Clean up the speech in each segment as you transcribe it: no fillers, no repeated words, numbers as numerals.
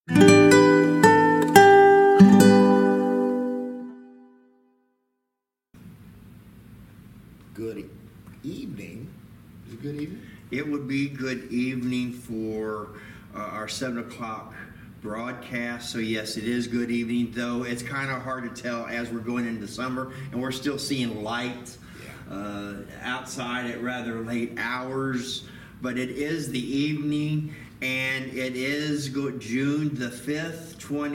Good evening. Is it good evening? It would be good evening for our 7 o'clock broadcast. So yes, it is good evening, though it's kind of hard to tell as we're going into summer and we're still seeing light outside at rather late hours. But it is the evening, and it is June the 5th,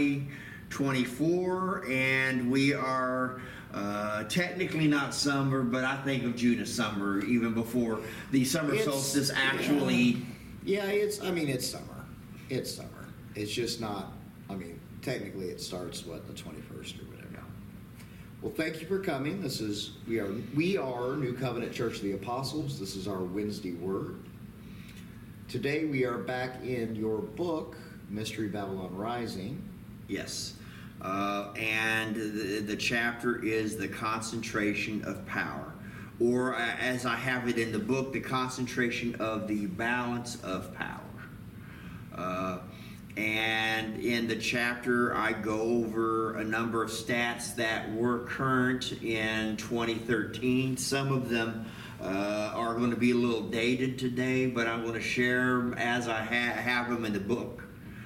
2024, and we are technically not summer, but I think of June as summer even before the summer solstice actually. Yeah, it's summer. It's summer. It's just not, technically it starts, the 21st or whatever. Well, thank you for coming. We are New Covenant Church of the Apostles. This is our Wednesday Word. Today we are back in your book, Mystery Babylon Rising. Yes. And the chapter is the concentration of power, or as I have it in the book, the concentration of the balance of power. And in the chapter, I go over a number of stats that were current in 2013. Some of them are going to be a little dated today, but I'm going to share them as I have them in the book.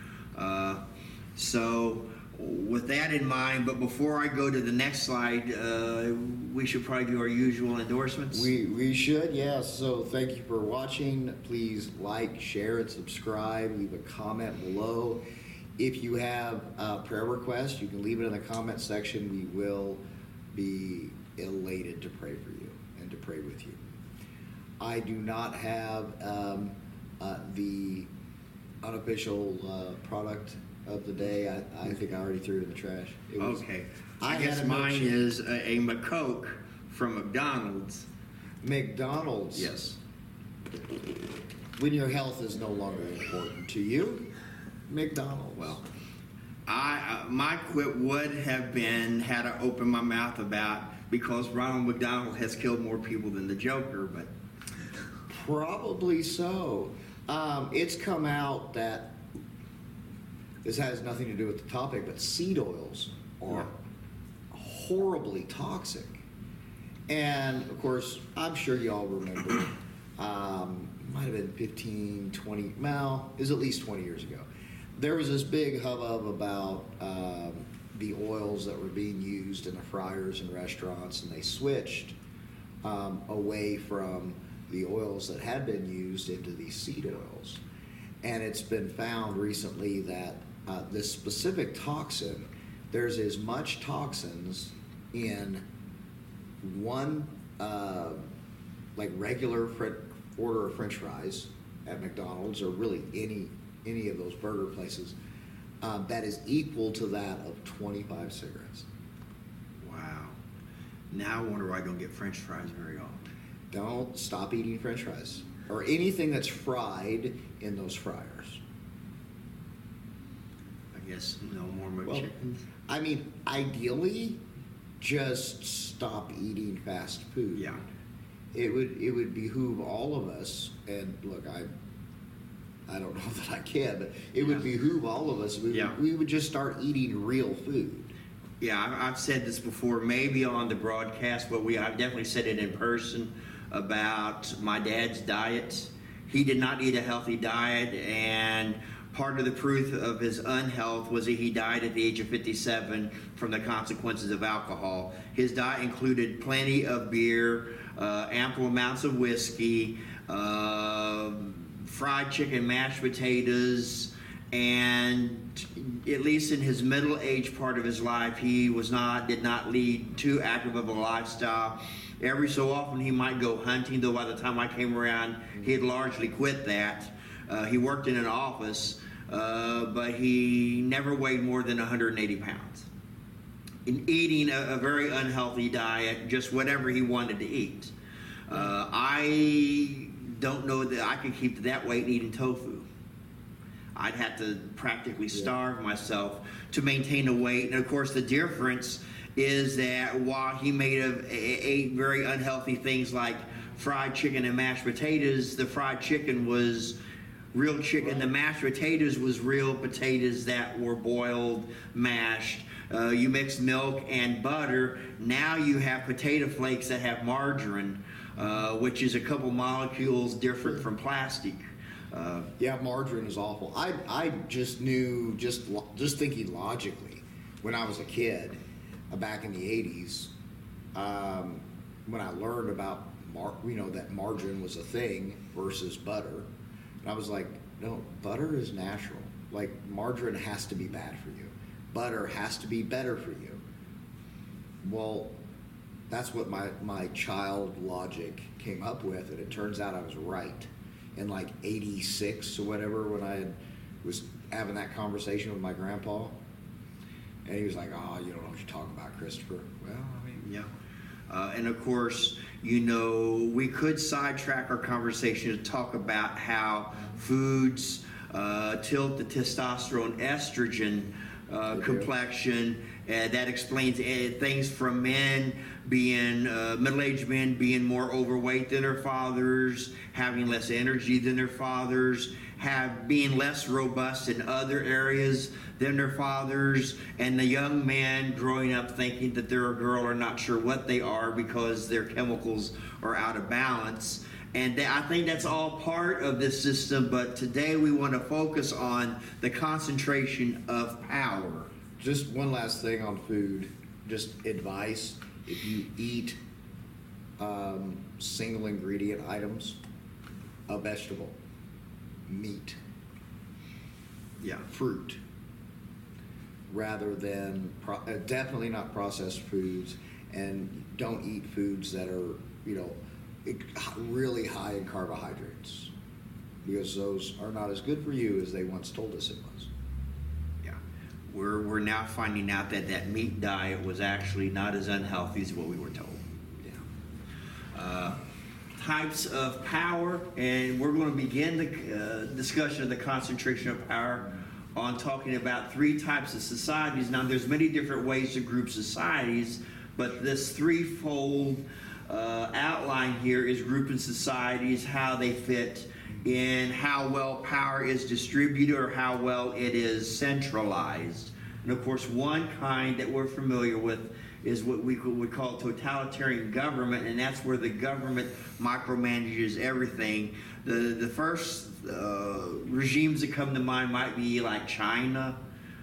So with that in mind, but before I go to the next slide, we should probably do our usual endorsements. We should, yes. So thank you for watching. Please like, share, and subscribe. Leave a comment below. If you have a prayer request, you can leave it in the comment section. We will be elated to pray for you and to pray with you. I do not have the unofficial product of the day. I think I already threw it in the trash. Okay. I guess mine is a McCoke from McDonald's. McDonald's? Yes. When your health is no longer important to you, McDonald's. Well, my quit would have been had I opened my mouth about, because Ronald McDonald has killed more people than the Joker, but probably so. It's come out that this has nothing to do with the topic, but seed oils are horribly toxic. And, of course, I'm sure you all remember, might have been 15, 20, well, it was at least 20 years ago. There was this big hubbub about the oils that were being used in the fryers and restaurants, and they switched away from the oils that had been used into these seed oils. And it's been found recently that this specific toxin, there's as much toxins in one regular order of French fries at McDonald's, or really any of those burger places, that is equal to that of 25 cigarettes. Wow. Now I wonder why I don't get French fries very often. Don't stop eating French fries or anything that's fried in those fryers. I guess no more McChickens. Ideally, just stop eating fast food. Yeah. It would behoove all of us, and look, I don't know that I can, but it would behoove all of us. We would just start eating real food. Yeah, I've said this before, maybe on the broadcast, but I've definitely said it in person about my dad's diet. He did not eat a healthy diet, and part of the proof of his unhealth was that he died at the age of 57 from the consequences of alcohol. His diet included plenty of beer, ample amounts of whiskey, fried chicken, mashed potatoes, and at least in his middle-aged part of his life, he did not lead too active of a lifestyle. Every so often he might go hunting, though by the time I came around, he had largely quit that. He worked in an office, but he never weighed more than 180 pounds. In eating a very unhealthy diet, just whatever he wanted to eat. I don't know that I could keep that weight eating tofu. I'd have to practically starve myself to maintain a weight. And of course, the difference is that while he may have ate very unhealthy things like fried chicken and mashed potatoes, the fried chicken was real chicken. Right. The mashed potatoes was real potatoes that were boiled, mashed. You mix milk and butter. Now you have potato flakes that have margarine, which is a couple molecules different from plastic. Yeah, margarine is awful. I just knew, just thinking logically, when I was a kid, back in the 80s, when I learned about that margarine was a thing versus butter, and I was like, no, butter is natural. Like, margarine has to be bad for you. Butter has to be better for you. Well, that's what my child logic came up with, and it turns out I was right. In like 86 or whatever, when I was having that conversation with my grandpa, and he was like, "Oh, you don't know what you're talking about, Christopher." Well, I mean, Yeah. And of course, we could sidetrack our conversation to talk about how foods tilt the testosterone estrogen complexion. That explains things from men being middle-aged men being more overweight than their fathers, having less energy than their fathers, being less robust in other areas than their fathers, and the young man growing up thinking that they're a girl or not sure what they are because their chemicals are out of balance. And I think that's all part of this system, but today we want to focus on the concentration of power. just one last thing on food, just advice: if you eat single ingredient items, a vegetable, meat, Yeah. fruit, rather than definitely not processed foods, and don't eat foods that are really high in carbohydrates, because those are not as good for you as they once told us it was. Yeah. We're now finding out that meat diet was actually not as unhealthy as what we were told. Types of power, and we're going to begin the discussion of the concentration of power on talking about three types of societies. Now, there's many different ways to group societies, but this threefold outline here is grouping societies, how they fit in, how well power is distributed or how well it is centralized. And of course, one kind that we're familiar with is what we would call totalitarian government, and that's where the government micromanages everything. The first regimes that come to mind might be like China.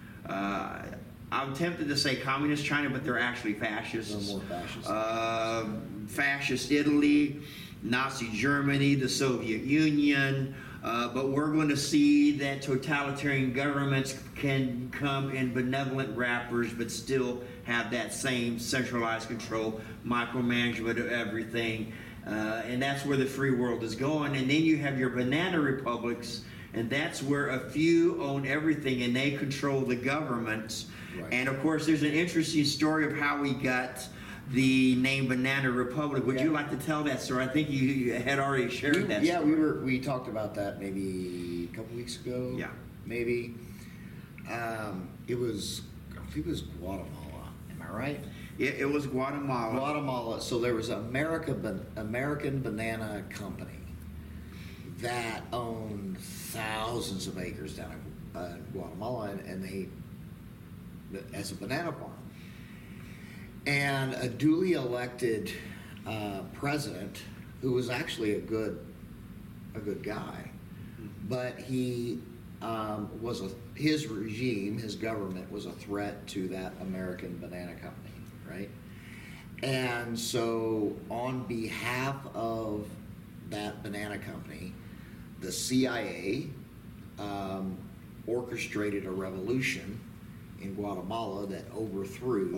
I'm tempted to say communist China, but they're actually fascists. They're more fascist. Fascist Italy, Nazi Germany, the Soviet Union. But we're going to see that totalitarian governments can come in benevolent wrappers, but still have that same centralized control, micromanagement of everything. And that's where the free world is going. And then you have your banana republics, and that's where a few own everything and they control the government. Right. And of course, there's an interesting story of how we got the name Banana Republic. Would you like to tell that story? I think you had already shared that story. We talked about that maybe a couple weeks ago. Yeah. Maybe. It was Guatemala. Am I right? It was Guatemala. Guatemala. So there was American Banana Company that owned thousands of acres down in Guatemala, and they, as a banana farm. And a duly elected president, who was actually a good guy, but he his regime, his government was a threat to that American Banana Company, right? And so, on behalf of that banana company, the CIA orchestrated a revolution in Guatemala that overthrew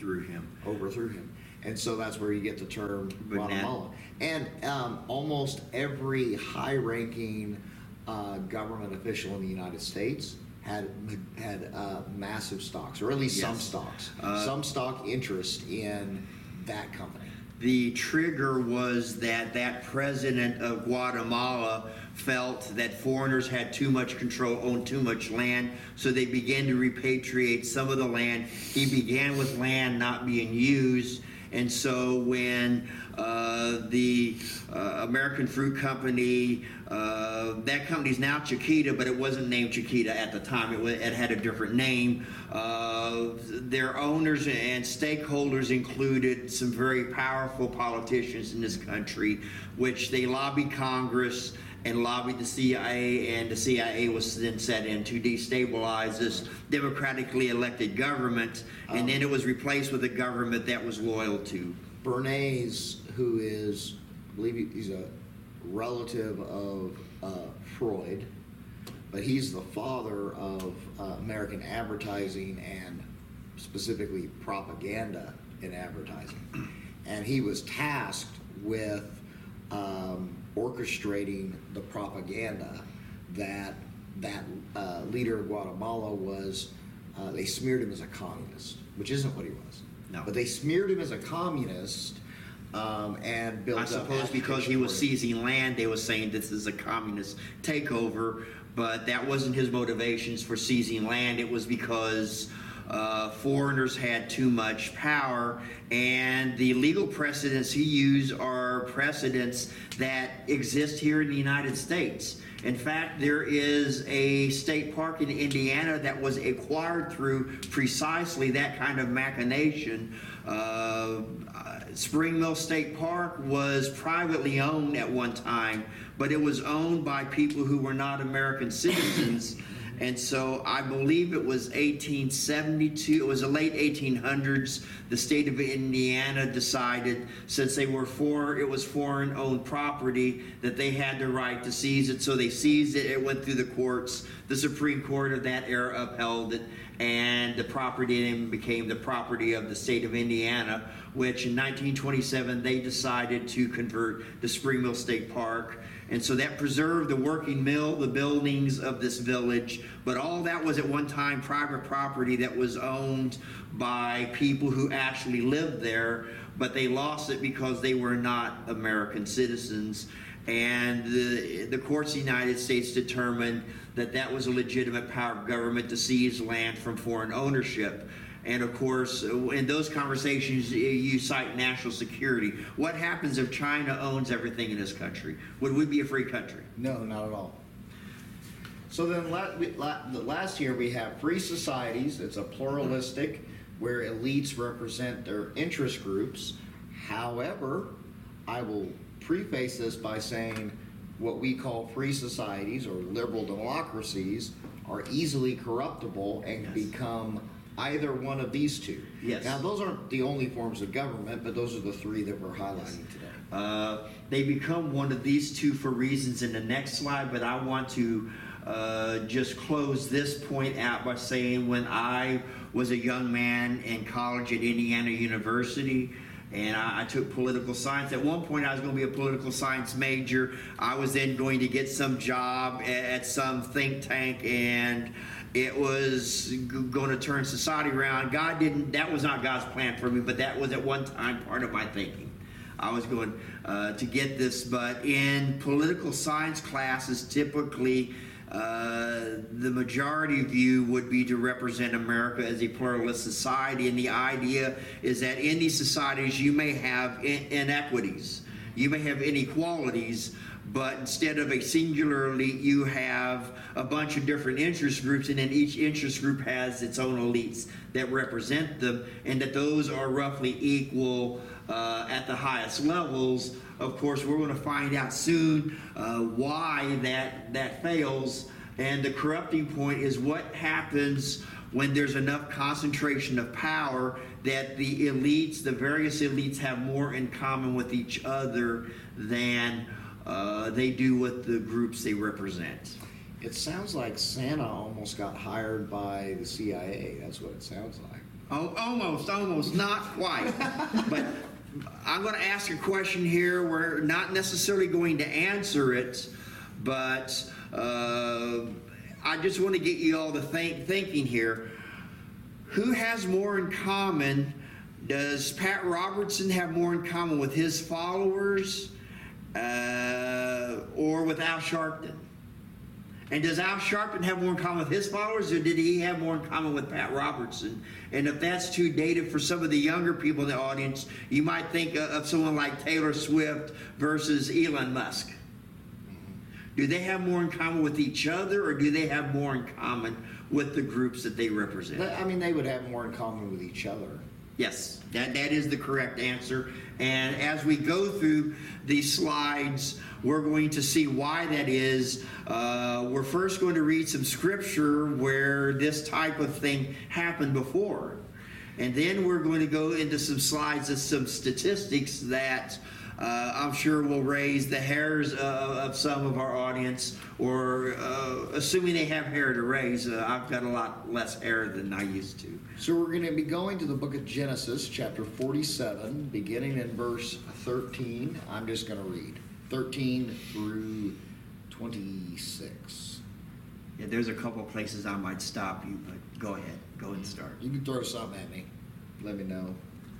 him. And so that's where you get the term Guatemala. And almost every high-ranking government official in the United States had massive stocks, or at least some stocks, some stock interest in that company. The trigger was that president of Guatemala felt that foreigners had too much control, owned too much land, so they began to repatriate some of the land. He began with land not being used, And so when the American Fruit Company, that company's now Chiquita, but it wasn't named Chiquita at the time. It had a different name. Their owners and stakeholders included some very powerful politicians in this country, which they lobbied Congress and lobbied the CIA, and the CIA was then set in to destabilize this democratically elected government, and then it was replaced with a government that was loyal to. Bernays, who is, I believe he's a relative of Freud, but he's the father of American advertising and specifically propaganda in advertising. And he was tasked with orchestrating the propaganda that leader of Guatemala was. They smeared him as a communist, which isn't what he was. No. But they smeared him as a communist and built I up suppose because he was seizing land, they were saying this is a communist takeover, but that wasn't his motivations for seizing land. It was because foreigners had too much power, and the legal precedents he used are precedents that exist here in the United States. In fact, there is a state park in Indiana that was acquired through precisely that kind of machination. Spring Mill State Park was privately owned at one time, but it was owned by people who were not American citizens. And so I believe it was 1872, it was the late 1800s, the state of Indiana decided, since it was foreign-owned property, that they had the right to seize it. So they seized it, it went through the courts. The Supreme Court of that era upheld it, and the property then became the property of the state of Indiana, which in 1927 they decided to convert the Spring Mill State Park. And so that preserved the working mill, the buildings of this village, but all that was at one time private property that was owned by people who actually lived there, but they lost it because they were not American citizens. And the courts of the United States determined that that was a legitimate power of government to seize land from foreign ownership. And of course, in those conversations, you cite national security. What happens if China owns everything in this country? Would we be a free country? No, not at all. So then last year we have free societies. It's a pluralistic where elites represent their interest groups. However, I will preface this by saying what we call free societies or liberal democracies are easily corruptible and become either one of these two. Yes. Now, those aren't the only forms of government, but those are the three that we're highlighting today. They become one of these two for reasons in the next slide, but I want to just close this point out by saying when I was a young man in college at Indiana University, and I took political science. At one point, I was going to be a political science major. I was then going to get some job at some think tank, and it was going to turn society around. That was not God's plan for me, but that was at one time part of my thinking. I was going to get this, but in political science classes, typically, the majority view would be to represent America as a pluralist society, and the idea is that in these societies you may have inequities, you may have inequalities, but instead of a singular elite, you have a bunch of different interest groups, and then each interest group has its own elites that represent them, and that those are roughly equal at the highest levels. Of course, we're going to find out soon why that fails, and the corrupting point is what happens when there's enough concentration of power that the elites, the various elites, have more in common with each other than they do with the groups they represent. It sounds like Santa almost got hired by the CIA. That's what it sounds like. Oh, almost, not quite. But I'm going to ask a question here. We're not necessarily going to answer it, but I just want to get you all to thinking here. Who has more in common? Does Pat Robertson have more in common with his followers or with Al Sharpton? And does Al Sharpton have more in common with his followers, or did he have more in common with Pat Robertson? And if that's too dated for some of the younger people in the audience, you might think of someone like Taylor Swift versus Elon Musk. Do they have more in common with each other, or do they have more in common with the groups that they represent? I mean, they would have more in common with each other. Yes, that is the correct answer. And as we go through these slides, we're going to see why that is. We're first going to read some scripture where this type of thing happened before. And then we're going to go into some slides of some statistics that I'm sure will raise the hairs of some of our audience, or assuming they have hair to raise. I've got a lot less hair than I used to. So we're going to be going to the book of Genesis, chapter 47, beginning in verse 13. I'm just going to read 13 through 26. Yeah, there's a couple places I might stop you, but go ahead. Go and start. You can throw something at me. Let me know.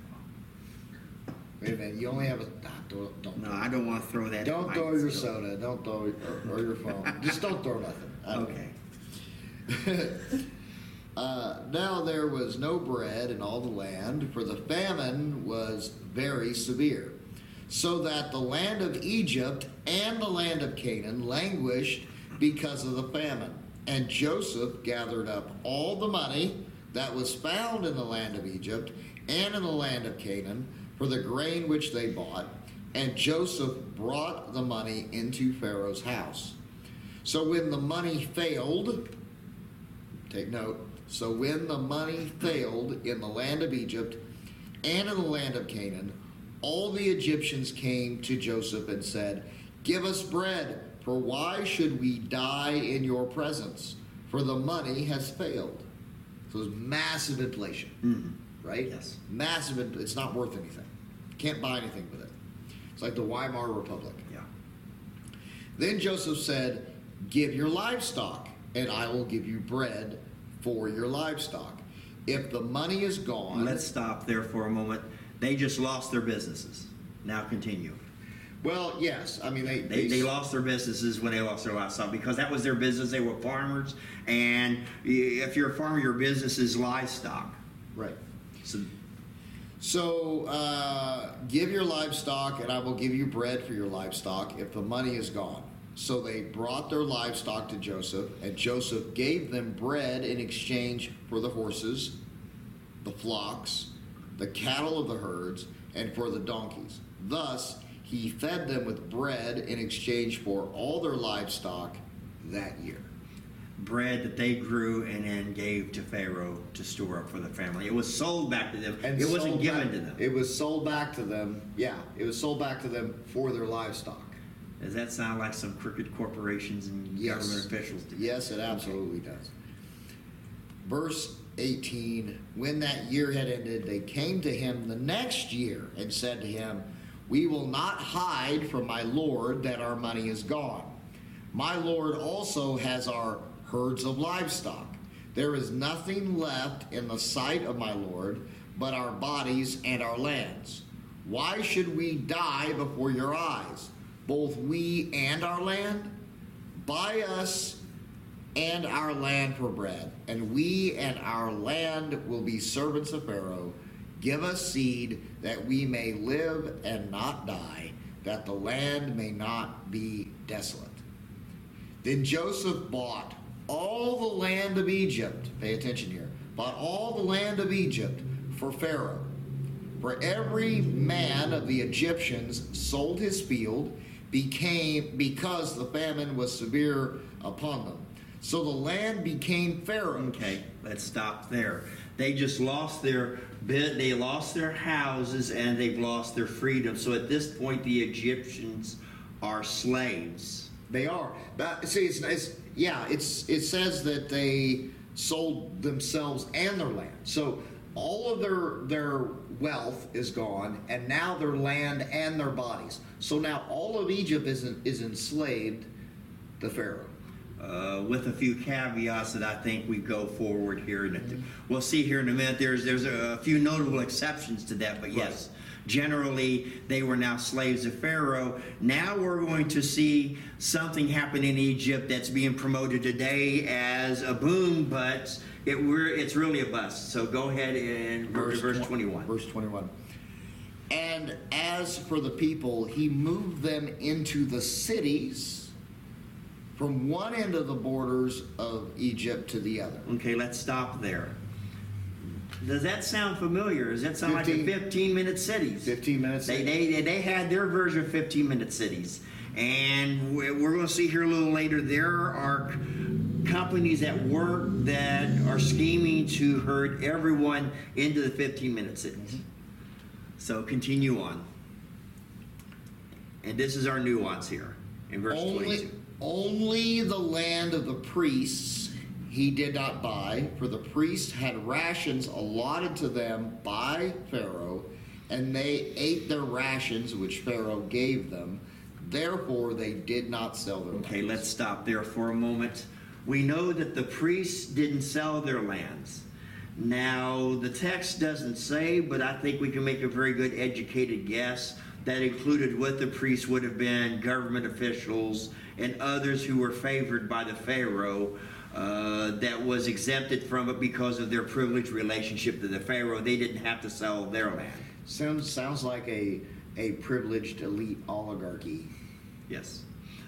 Wait a minute. You only have a... Don't No, I don't want to throw that. Don't throw your soda. Don't throw or your phone. Just don't throw nothing. Okay. Now there was no bread in all the land, for the famine was very severe, so that the land of Egypt and the land of Canaan languished because of the famine. And Joseph gathered up all the money that was found in the land of Egypt and in the land of Canaan for the grain which they bought, and Joseph brought the money into Pharaoh's house. So when the money failed, take note, so when the money failed in the land of Egypt and in the land of Canaan, all the Egyptians came to Joseph and said, "Give us bread, for why should we die in your presence? For the money has failed." So it's massive inflation, right? Yes. Massive, it's not worth anything. Can't buy anything with it. It's like the Weimar Republic. Yeah. Then Joseph said, "Give your livestock, and I will give you bread for your livestock. If the money is gone..." Let's stop there for a moment. They just lost their businesses. Now continue. Well, yes. I mean, They lost their businesses when they lost their livestock, because that was their business. They were farmers, and if you're a farmer, your business is livestock. Right. So Give your livestock, and I will give you bread for your livestock if the money is gone. So they brought their livestock to Joseph, and Joseph gave them bread in exchange for the horses, the flocks, the cattle of the herds, and for the donkeys. Thus he fed them with bread in exchange for all their livestock that year. bread that they grew and then gave to Pharaoh to store up for the family. It was sold back to them. And it wasn't sold given back, to them. It was sold back to them. Yeah, it was sold back to them for their livestock. Does that sound like some crooked corporations and government officials do? Yes, it absolutely does. Verse 18, when that year had ended, they came to him the next year and said to him, "We will not hide from my lord that our money is gone. My lord also has our herds of livestock. There is nothing left in the sight of my lord but our bodies and our lands. Why should we die before your eyes, both we and our land? Buy us and our land for bread, and we and our land will be servants of Pharaoh. Give us seed that we may live and not die, that the land may not be desolate." Then Joseph bought all the land of Egypt, pay attention here, bought all the land of Egypt for Pharaoh. For every man of the Egyptians sold his field because the famine was severe upon them. So the land became Pharaoh's. Okay, let's stop there. They just lost their houses and they've lost their freedom. So at this point, the Egyptians are slaves. They are. But see, it says that they sold themselves and their land. So all of their wealth is gone, and now their land and their bodies. So now all of Egypt is enslaved to Pharaoh. With a few caveats that I think we go forward here. We'll see here in a minute. There's a few notable exceptions to that, but yes, generally they were now slaves of Pharaoh. Now we're going to see something happen in Egypt that's being promoted today as a boom, but it's really a bust. So go ahead and verse 21. Verse 21. And as for the people, he moved them into the cities from one end of the borders of Egypt to the other. Okay, let's stop there. Does that sound familiar? Does that sound like the 15-minute cities? 15-minute cities. They had their version of 15-minute cities. And we're going to see here a little later, there are companies at work that are scheming to herd everyone into the 15-minute cities. Mm-hmm. So continue on. And this is our nuance here in verse 22. Only the land of the priests he did not buy, for the priests had rations allotted to them by Pharaoh, and they ate their rations which Pharaoh gave them. Therefore, they did not sell their lands. Okay, let's stop there for a moment. We know that the priests didn't sell their lands. Now, the text doesn't say, but I think we can make a very good educated guess that included with the priests would have been government officials and others who were favored by the Pharaoh that was exempted from it because of their privileged relationship to the Pharaoh. They didn't have to sell their land. Sounds like a privileged elite oligarchy. Yes.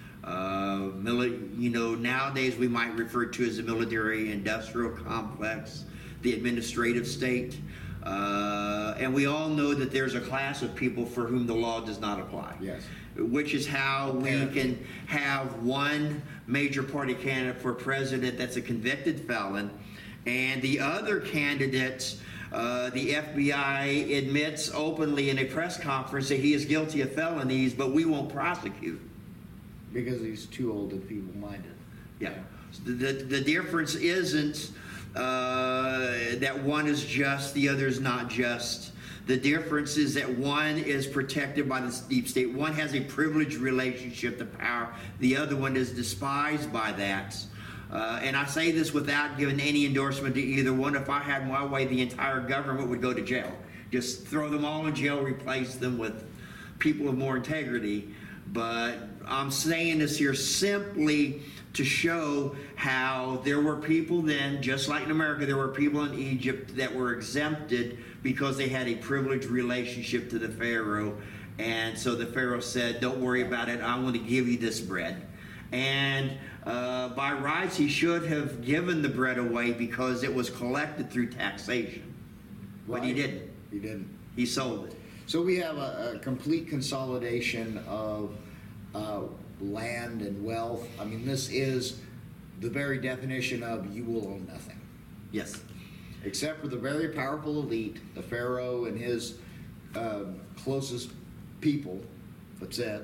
Nowadays we might refer to as the military-industrial complex, the administrative state. And we all know that there's a class of people for whom the law does not apply. Yes. Which is how we can have one major party candidate for president that's a convicted felon, and the other candidate, the FBI admits openly in a press conference that he is guilty of felonies, but we won't prosecute. Because he's too old and feeble-minded. Yeah. The difference isn't that one is just, the other is not just. The difference is that one is protected by the deep state. One has a privileged relationship to power. The other one is despised by that. And I say this without giving any endorsement to either one. If I had my way, the entire government would go to jail. Just throw them all in jail, replace them with people of more integrity. But I'm saying this here simply to show how there were people then, just like in America, there were people in Egypt that were exempted because they had a privileged relationship to the Pharaoh. And so the Pharaoh said, don't worry about it, I want to give you this bread. And by rights, he should have given the bread away because it was collected through taxation. But he didn't. He didn't. He sold it. So we have a complete consolidation of land and wealth. I mean, this is the very definition of you will own nothing. Yes. Except for the very powerful elite, the Pharaoh and his closest people. That's it.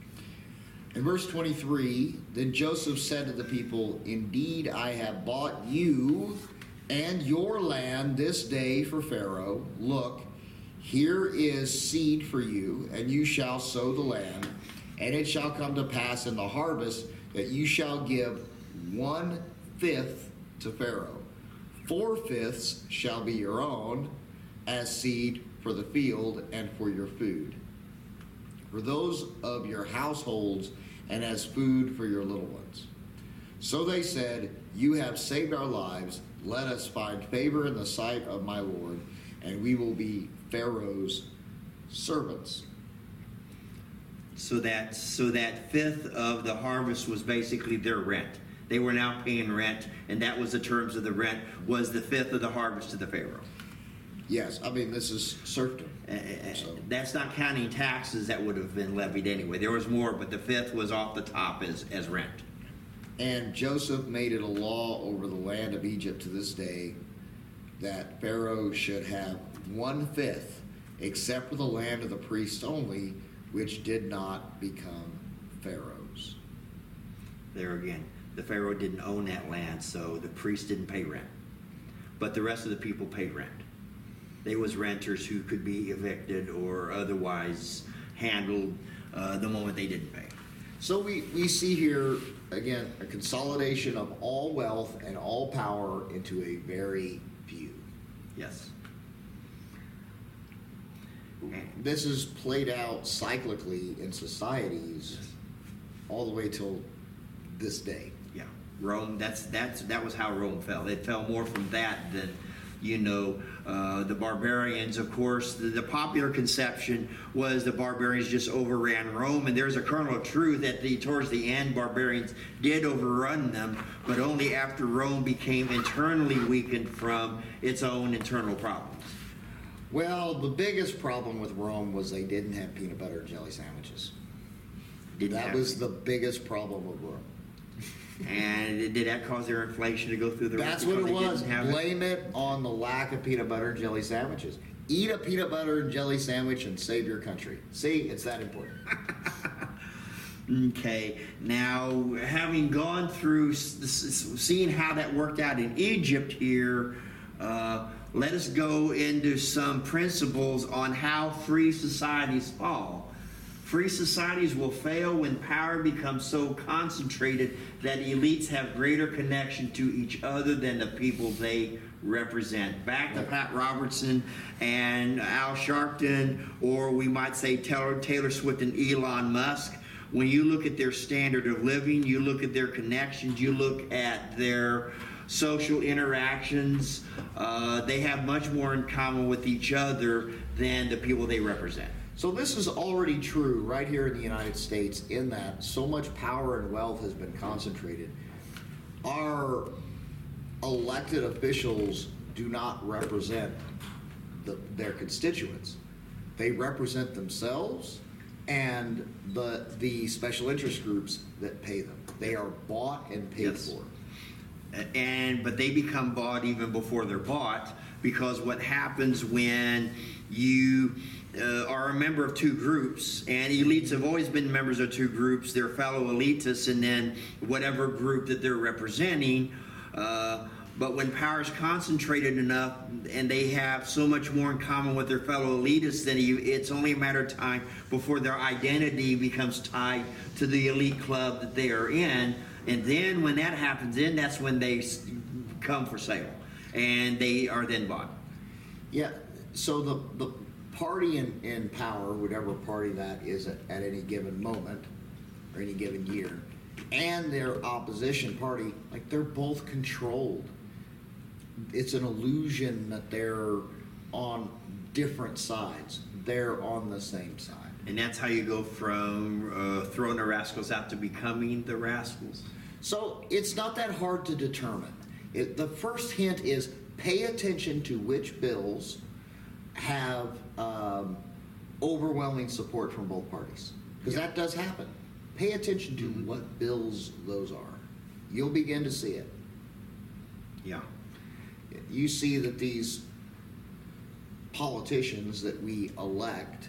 In verse 23, then Joseph said to the people, indeed, I have bought you and your land this day for Pharaoh. Look, here is seed for you, and you shall sow the land. And it shall come to pass in the harvest that you shall give 1/5 to Pharaoh. 4/5 shall be your own as seed for the field and for your food, for those of your households, and as food for your little ones. So they said, you have saved our lives. Let us find favor in the sight of my Lord, and we will be Pharaoh's servants. So that 1/5 of the harvest was basically their rent. They were now paying rent, and that was the terms of the rent, was the 1/5 of the harvest to the Pharaoh. Yes, I mean, this is serfdom. So. That's not counting taxes that would have been levied anyway. There was more, but the 1/5 was off the top as rent. And Joseph made it a law over the land of Egypt to this day that Pharaoh should have 1/5, except for the land of the priests only, which did not become Pharaoh's. There again, the Pharaoh didn't own that land, so the priests didn't pay rent. But the rest of the people paid rent. They was renters who could be evicted or otherwise handled the moment they didn't pay. So we see here, again, a consolidation of all wealth and all power into a very few. Yes. this is played out cyclically in societies all the way till this day. Yeah, Rome. That was how Rome fell. It fell more from that than, the barbarians. Of course, the popular conception was the barbarians just overran Rome, and there's a kernel of truth that towards the end, barbarians did overrun them, but only after Rome became internally weakened from its own internal problems. Well, the biggest problem with Rome was they didn't have peanut butter and jelly sandwiches. That was the biggest problem with Rome. And did that cause their inflation to go through the roof? That's what it was. Blame it on the lack of peanut butter and jelly sandwiches. Eat a peanut butter and jelly sandwich and save your country. See, it's that important. Okay, now having gone through seeing how that worked out in Egypt here, let us go into some principles on how free societies fall. Free societies will fail when power becomes so concentrated that elites have greater connection to each other than the people they represent. Back to Pat Robertson and Al Sharpton, or we might say Taylor Swift and Elon Musk. When you look at their standard of living, you look at their connections, you look at their social interactions, they have much more in common with each other than the people they represent. So this is already true right here in the United States, in that so much power and wealth has been concentrated. Our elected officials do not represent their constituents. They represent themselves and the special interest groups that pay them. They are bought and paid for. But they become bought even before they're bought, because what happens when you are a member of two groups, and elites have always been members of two groups, their fellow elitists and then whatever group that they're representing, but when power is concentrated enough and they have so much more in common with their fellow elitists, then it's only a matter of time before their identity becomes tied to the elite club that they are in. And then when that happens, then that's when they come for sale, and they are then bought. Yeah, so the party in power, whatever party that is at any given moment or any given year, and their opposition party, like, they're both controlled. It's an illusion that they're on different sides. They're on the same side. And that's how you go from throwing the rascals out to becoming the rascals. So it's not that hard to determine. The first hint is pay attention to which bills have overwhelming support from both parties, because that does happen. Pay attention to what bills those are. You'll begin to see it. Yeah. You see that these politicians that we elect,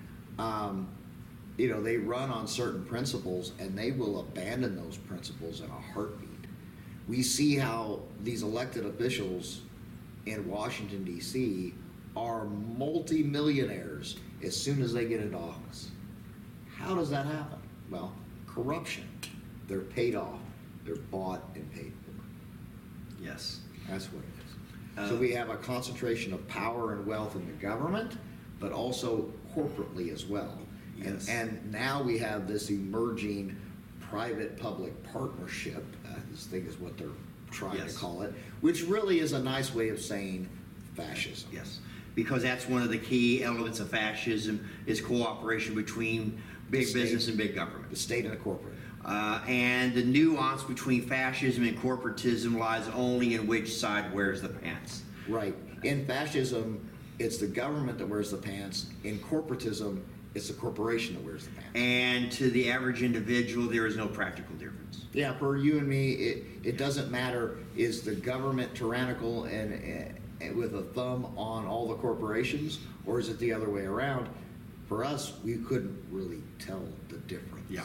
they run on certain principles, and they will abandon those principles in a heartbeat. We see how these elected officials in Washington, D.C. are multimillionaires as soon as they get into office. How does that happen? Well, corruption. They're paid off. They're bought and paid for. Yes. That's what it is. So we have a concentration of power and wealth in the government, but also corporately as well. Yes. And now we have this emerging private-public partnership, I think is what they're trying to call it, which really is a nice way of saying fascism. Yes, because that's one of the key elements of fascism is cooperation between big business and big government. The state and the corporate. And the nuance between fascism and corporatism lies only in which side wears the pants. Right. In fascism, it's the government that wears the pants. In corporatism, it's the corporation that wears the pants. And to the average individual, there is no practical difference. Yeah, for you and me, it doesn't matter. Is the government tyrannical and with a thumb on all the corporations, or is it the other way around? For us, we couldn't really tell the difference. Yeah.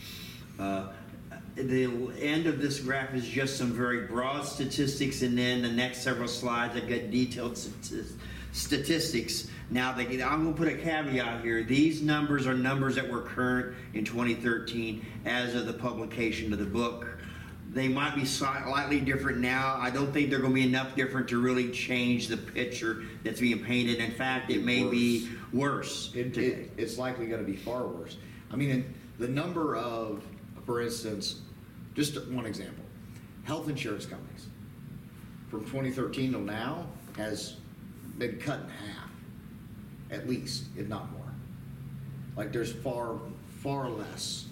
The end of this graph is just some very broad statistics, and then the next several slides I get detailed statistics. Now, I'm going to put a caveat here. These numbers are numbers that were current in 2013 as of the publication of the book. They might be slightly different now. I don't think they're going to be enough different to really change the picture that's being painted. In fact, it may be worse today. It's likely going to be far worse. I mean, the number of, for instance, just one example, health insurance companies from 2013 till now has been cut in half, at least, if not more. Like there's far less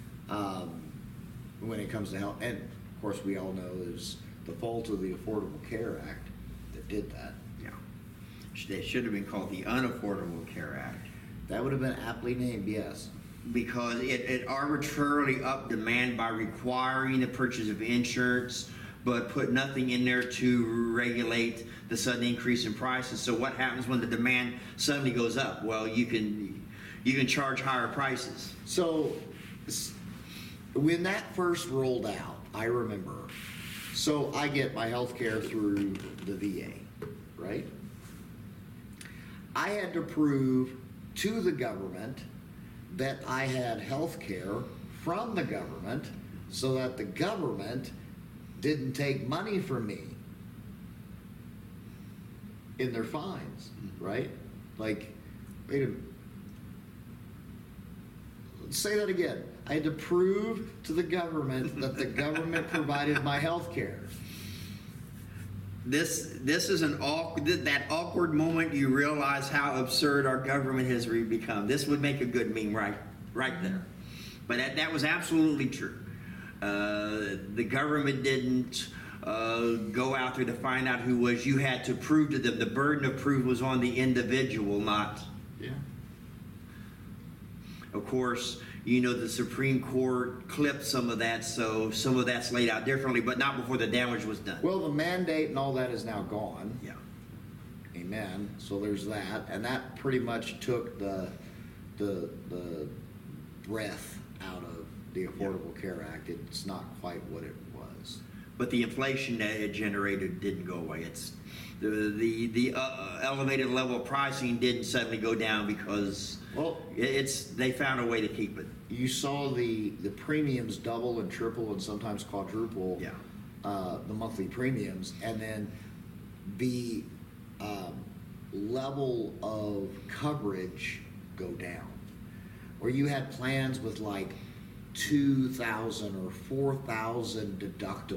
when it comes to health. And of course, we all know it's the fault of the Affordable Care Act that did that. Yeah. It should have been called the Unaffordable Care Act. That would have been aptly named, yes. Because it arbitrarily upped demand by requiring the purchase of insurance, but put nothing in there to regulate the sudden increase in prices. So what happens when the demand suddenly goes up? Well, you can charge higher prices. So when that first rolled out, I remember, so I get my health care through the VA, right? I had to prove to the government that I had health care from the government so that the government didn't take money from me in their fines, right? Like, wait a minute. Say that again. I had to prove to the government that the government provided my health care. This is that awkward moment you realize how absurd our government has become. This would make a good meme right there. But that was absolutely true. The government didn't go out there to find out who was. You had to prove to them. The burden of proof was on the individual, not. Yeah. Of course, the Supreme Court clipped some of that, so some of that's laid out differently, but not before the damage was done. Well, the mandate and all that is now gone. Yeah. Amen. So there's that, and that pretty much took the breath out of the Affordable Care Act. It's not quite what it was. But the inflation that it generated didn't go away. It's the elevated level of pricing didn't suddenly go down because they found a way to keep it. You saw the premiums double and triple and sometimes quadruple. Yeah. The monthly premiums, and then the level of coverage go down, where you had plans with like 2,000 or 4,000 deductible.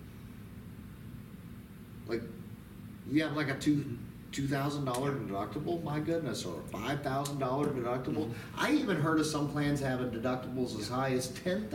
Like you have like a $2,000 deductible, my goodness, or a $5,000 deductible. I even heard of some plans having deductibles as high as $10,000.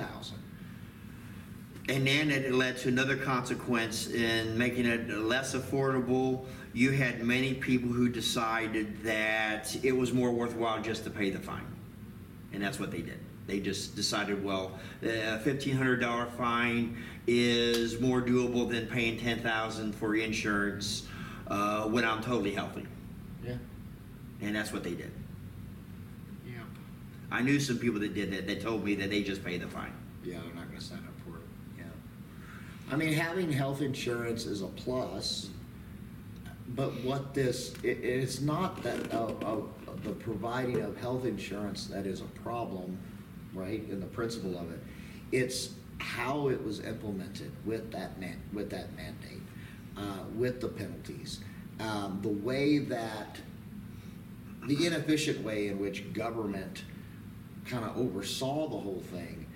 And then it led to another consequence in making it less affordable. You had many people who decided that it was more worthwhile just to pay the fine. And that's what they did. They just decided, well, a $1,500 fine is more doable than paying $10,000 for insurance when I'm totally healthy. Yeah. And that's what they did. Yeah. I knew some people that did that. They told me that they just pay the fine. Yeah, they're not going to sign up for it. Yeah. I mean, having health insurance is a plus, but it's not that the providing of health insurance that is a problem, right? In the principle of it, it's how it was implemented with that mandate, with the penalties, the way that the inefficient way in which government kind of oversaw the whole thing.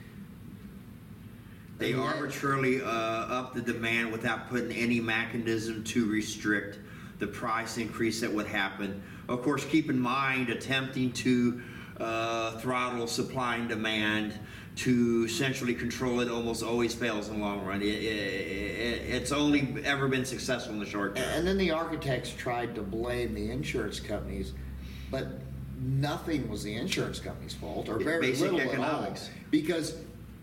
They arbitrarily upped the demand without putting any mechanism to restrict the price increase that would happen. Of course, keep in mind, attempting to throttle supply and demand to centrally control it almost always fails in the long run. It's only ever been successful in the short term. And then the architects tried to blame the insurance companies, but nothing was the insurance company's fault, or very Basic little economics. at all. Because,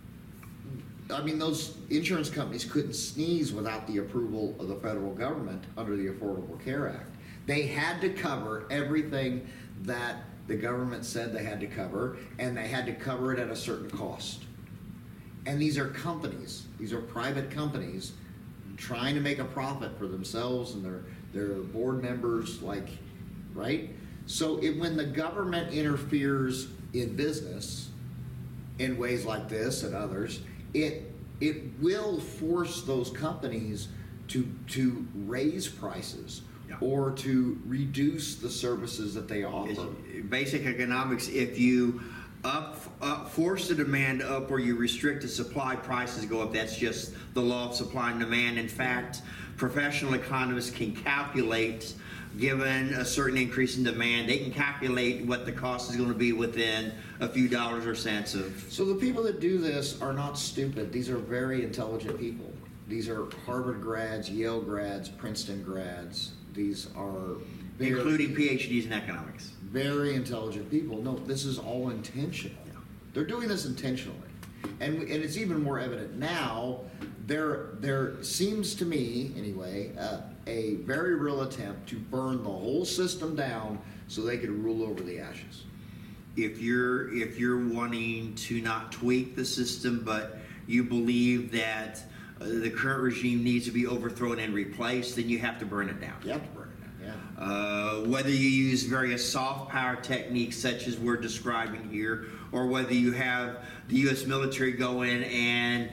I mean, those insurance companies couldn't sneeze without the approval of the federal government under the Affordable Care Act. They had to cover everything that the government said they had to cover, and they had to cover it at a certain cost. And these are companies, these are private companies trying to make a profit for themselves and their board members, like, right? So when the government interferes in business in ways like this and others, it it will force those companies to raise prices or to reduce the services that they offer. It's basic economics. If you force the demand up or you restrict the supply, prices go up. That's just the law of supply and demand. In fact, professional economists can calculate, given a certain increase in demand, they can calculate what the cost is going to be within a few dollars or cents of. So the people that do this are not stupid. These are very intelligent people. These are Harvard grads, Yale grads, Princeton grads. These are Including PhDs in economics. Very intelligent people. No, this is all intentional. Yeah. They're doing this intentionally. And it's even more evident now. There seems to me, anyway, a very real attempt to burn the whole system down so they could rule over the ashes. If you're wanting to not tweak the system, but you believe that the current regime needs to be overthrown and replaced, then you have to burn it down. You have to burn it down, yeah. Whether you use various soft power techniques such as we're describing here, or whether you have the U.S. military go in and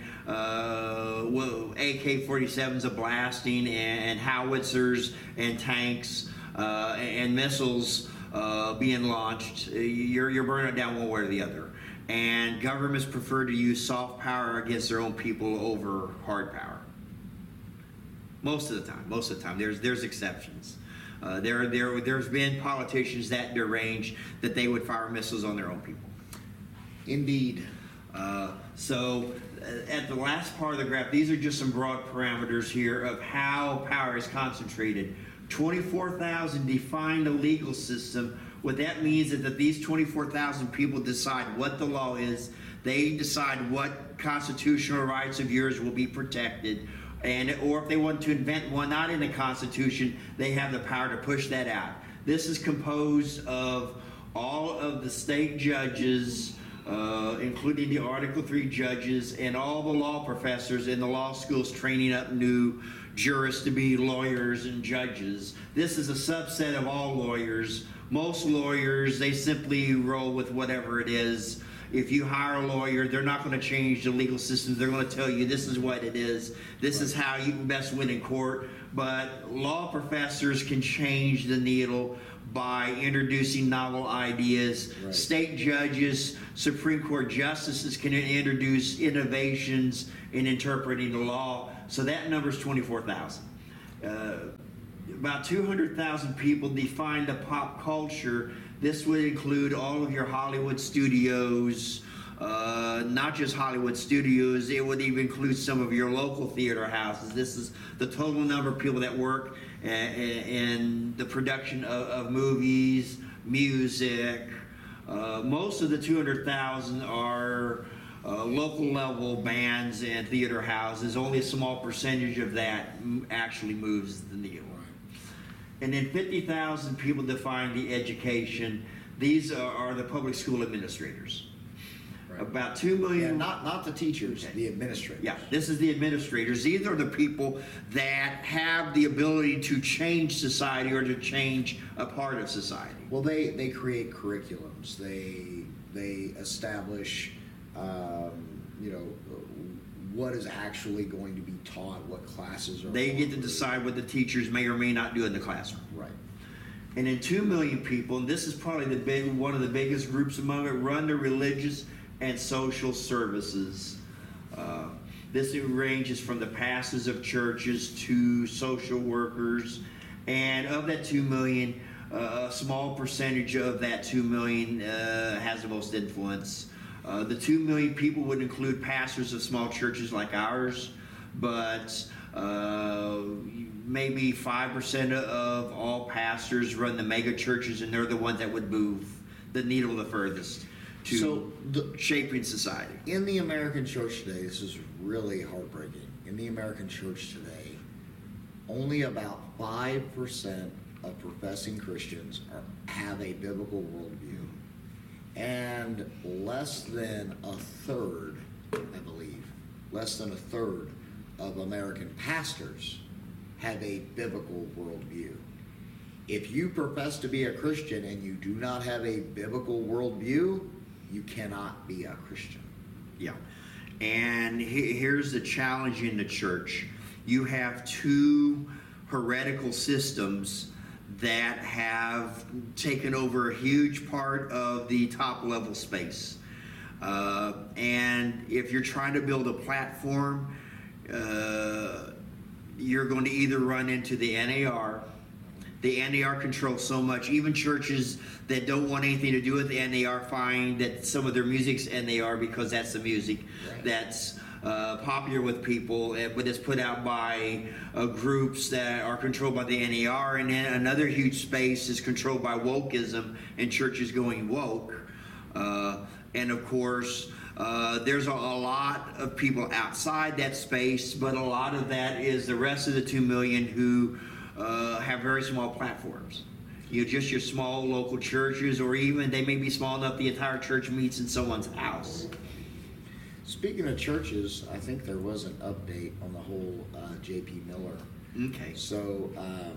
AK-47s a blasting and howitzers and tanks and missiles being launched, you're burning it down one way or the other. And governments prefer to use soft power against their own people over hard power. Most of the time. There's exceptions. There's been politicians that deranged that they would fire missiles on their own people. Indeed. So at the last part of the graph, these are just some broad parameters here of how power is concentrated. 24,000 define the legal system. What that means is that these 24,000 people decide what the law is. They decide what constitutional rights of yours will be protected. Or if they want to invent one not in the Constitution, they have the power to push that out. This is composed of all of the state judges, including the Article 3 judges, and all the law professors in the law schools training up new jurists to be lawyers and judges. This is a subset of all lawyers. Most lawyers, they simply roll with whatever it is. If you hire a lawyer, they're not going to change the legal system. They're going to tell you this is what it is. This is how you can best win in court. But law professors can change the needle by introducing novel ideas. Right. State judges, Supreme Court justices can introduce innovations in interpreting the law. So that number is 24,000. About 200,000 people define the pop culture. This would include all of your Hollywood studios, not just Hollywood studios. It would even include some of your local theater houses. This is the total number of people that work in the production of movies, music. Most of the 200,000 are local level bands and theater houses. Only a small percentage of that actually moves the needle. And then 50,000 people define the education. These are the public school administrators. Right. About 2 million. Yeah, not the teachers, okay. The administrators. Yeah, this is the administrators. These are the people that have the ability to change society or to change a part of society. Well, they create curriculums. They establish, what is actually going to be taught, what classes are. They get to decide what the teachers may or may not do in the classroom. Right. And then 2 million people, and this is probably one of the biggest groups among it, run the religious and social services. This ranges from the pastors of churches to social workers. And of that 2 million, a small percentage of that 2 million has the most influence. The 2 million people would include pastors of small churches like ours, but maybe 5% of all pastors run the mega churches, and they're the ones that would move the needle the furthest to shaping society. In the American church today, this is really heartbreaking. In the American church today, only about 5% of professing Christians have a biblical worldview. And less than a third, I believe, of American pastors have a biblical worldview. If you profess to be a Christian and you do not have a biblical worldview, you cannot be a Christian. Yeah. And here's the challenge in the church. You have two heretical systems that have taken over a huge part of the top level space. And if you're trying to build a platform, you're going to either run into the NAR. The NAR controls so much. Even churches that don't want anything to do with the NAR find that some of their music's NAR because that's the music that's popular with people, but it's put out by groups that are controlled by the NAR. And then another huge space is controlled by wokeism and churches going woke. And of course, there's a lot of people outside that space, but a lot of that is the rest of the 2 million who have very small platforms. Just your small local churches, or even they may be small enough the entire church meets in someone's house. Speaking of churches, I think there was an update on the whole J.P. Miller. Okay. So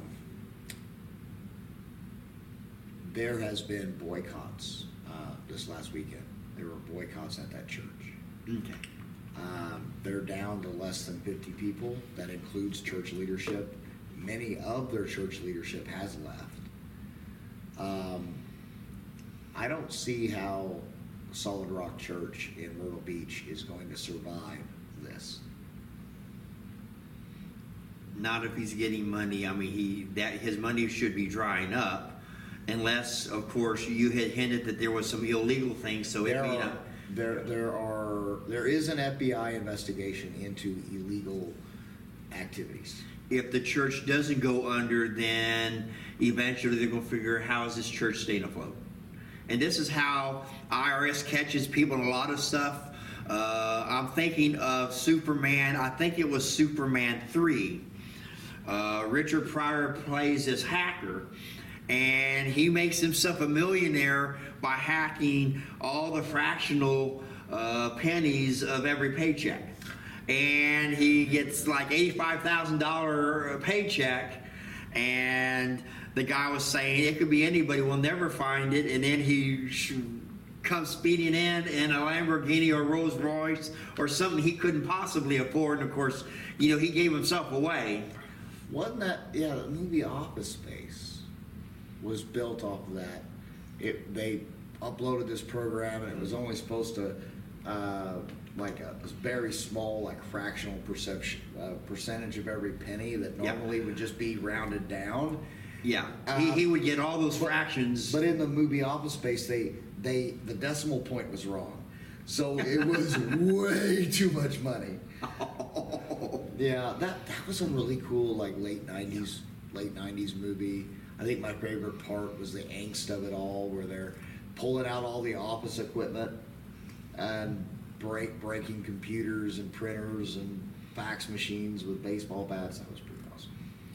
there has been boycotts this last weekend. There were boycotts at that church. Okay. They're down to less than 50 people. That includes church leadership. Many of their church leadership has left. I don't see how Solid Rock Church in Myrtle Beach is going to survive this. Not if he's getting money. I mean, his money should be drying up, unless, of course, you had hinted that there was some illegal things. So there is an FBI investigation into illegal activities. If the church doesn't go under, then eventually they're going to figure how is this church staying afloat. And this is how IRS catches people in a lot of stuff. I'm thinking of Superman. I think it was Superman 3. Richard Pryor plays this hacker, and he makes himself a millionaire by hacking all the fractional pennies of every paycheck. And he gets like $85,000 paycheck, and the guy was saying it could be anybody, we'll never find it. And then he comes speeding in a Lamborghini or Rolls Royce or something he couldn't possibly afford. And of course, he gave himself away. Wasn't that, the movie Office Space was built off of that. They uploaded this program, and it was only supposed to like a very small, like fractional percentage of every penny that normally would just be rounded down. Yeah, he would get all those fractions. But in the movie Office Space, the decimal point was wrong, so it was way too much money. Yeah, that was a really cool late '90s movie. I think my favorite part was the angst of it all, where they're pulling out all the office equipment and breaking computers and printers and fax machines with baseball bats. That was pretty awesome.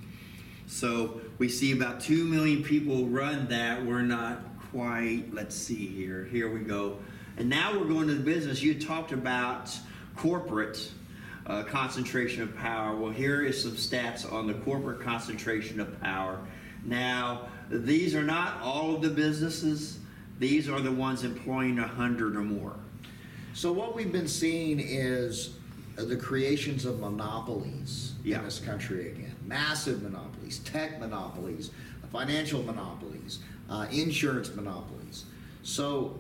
So we see about 2 million people run that. We're not quite, let's see here. Here we go. And now we're going to the business. You talked about corporate concentration of power. Well, here is some stats on the corporate concentration of power. Now, these are not all of the businesses. These are the ones employing 100 or more. So what we've been seeing is the creations of monopolies in this country again. Massive monopolies, tech monopolies, financial monopolies, insurance monopolies. So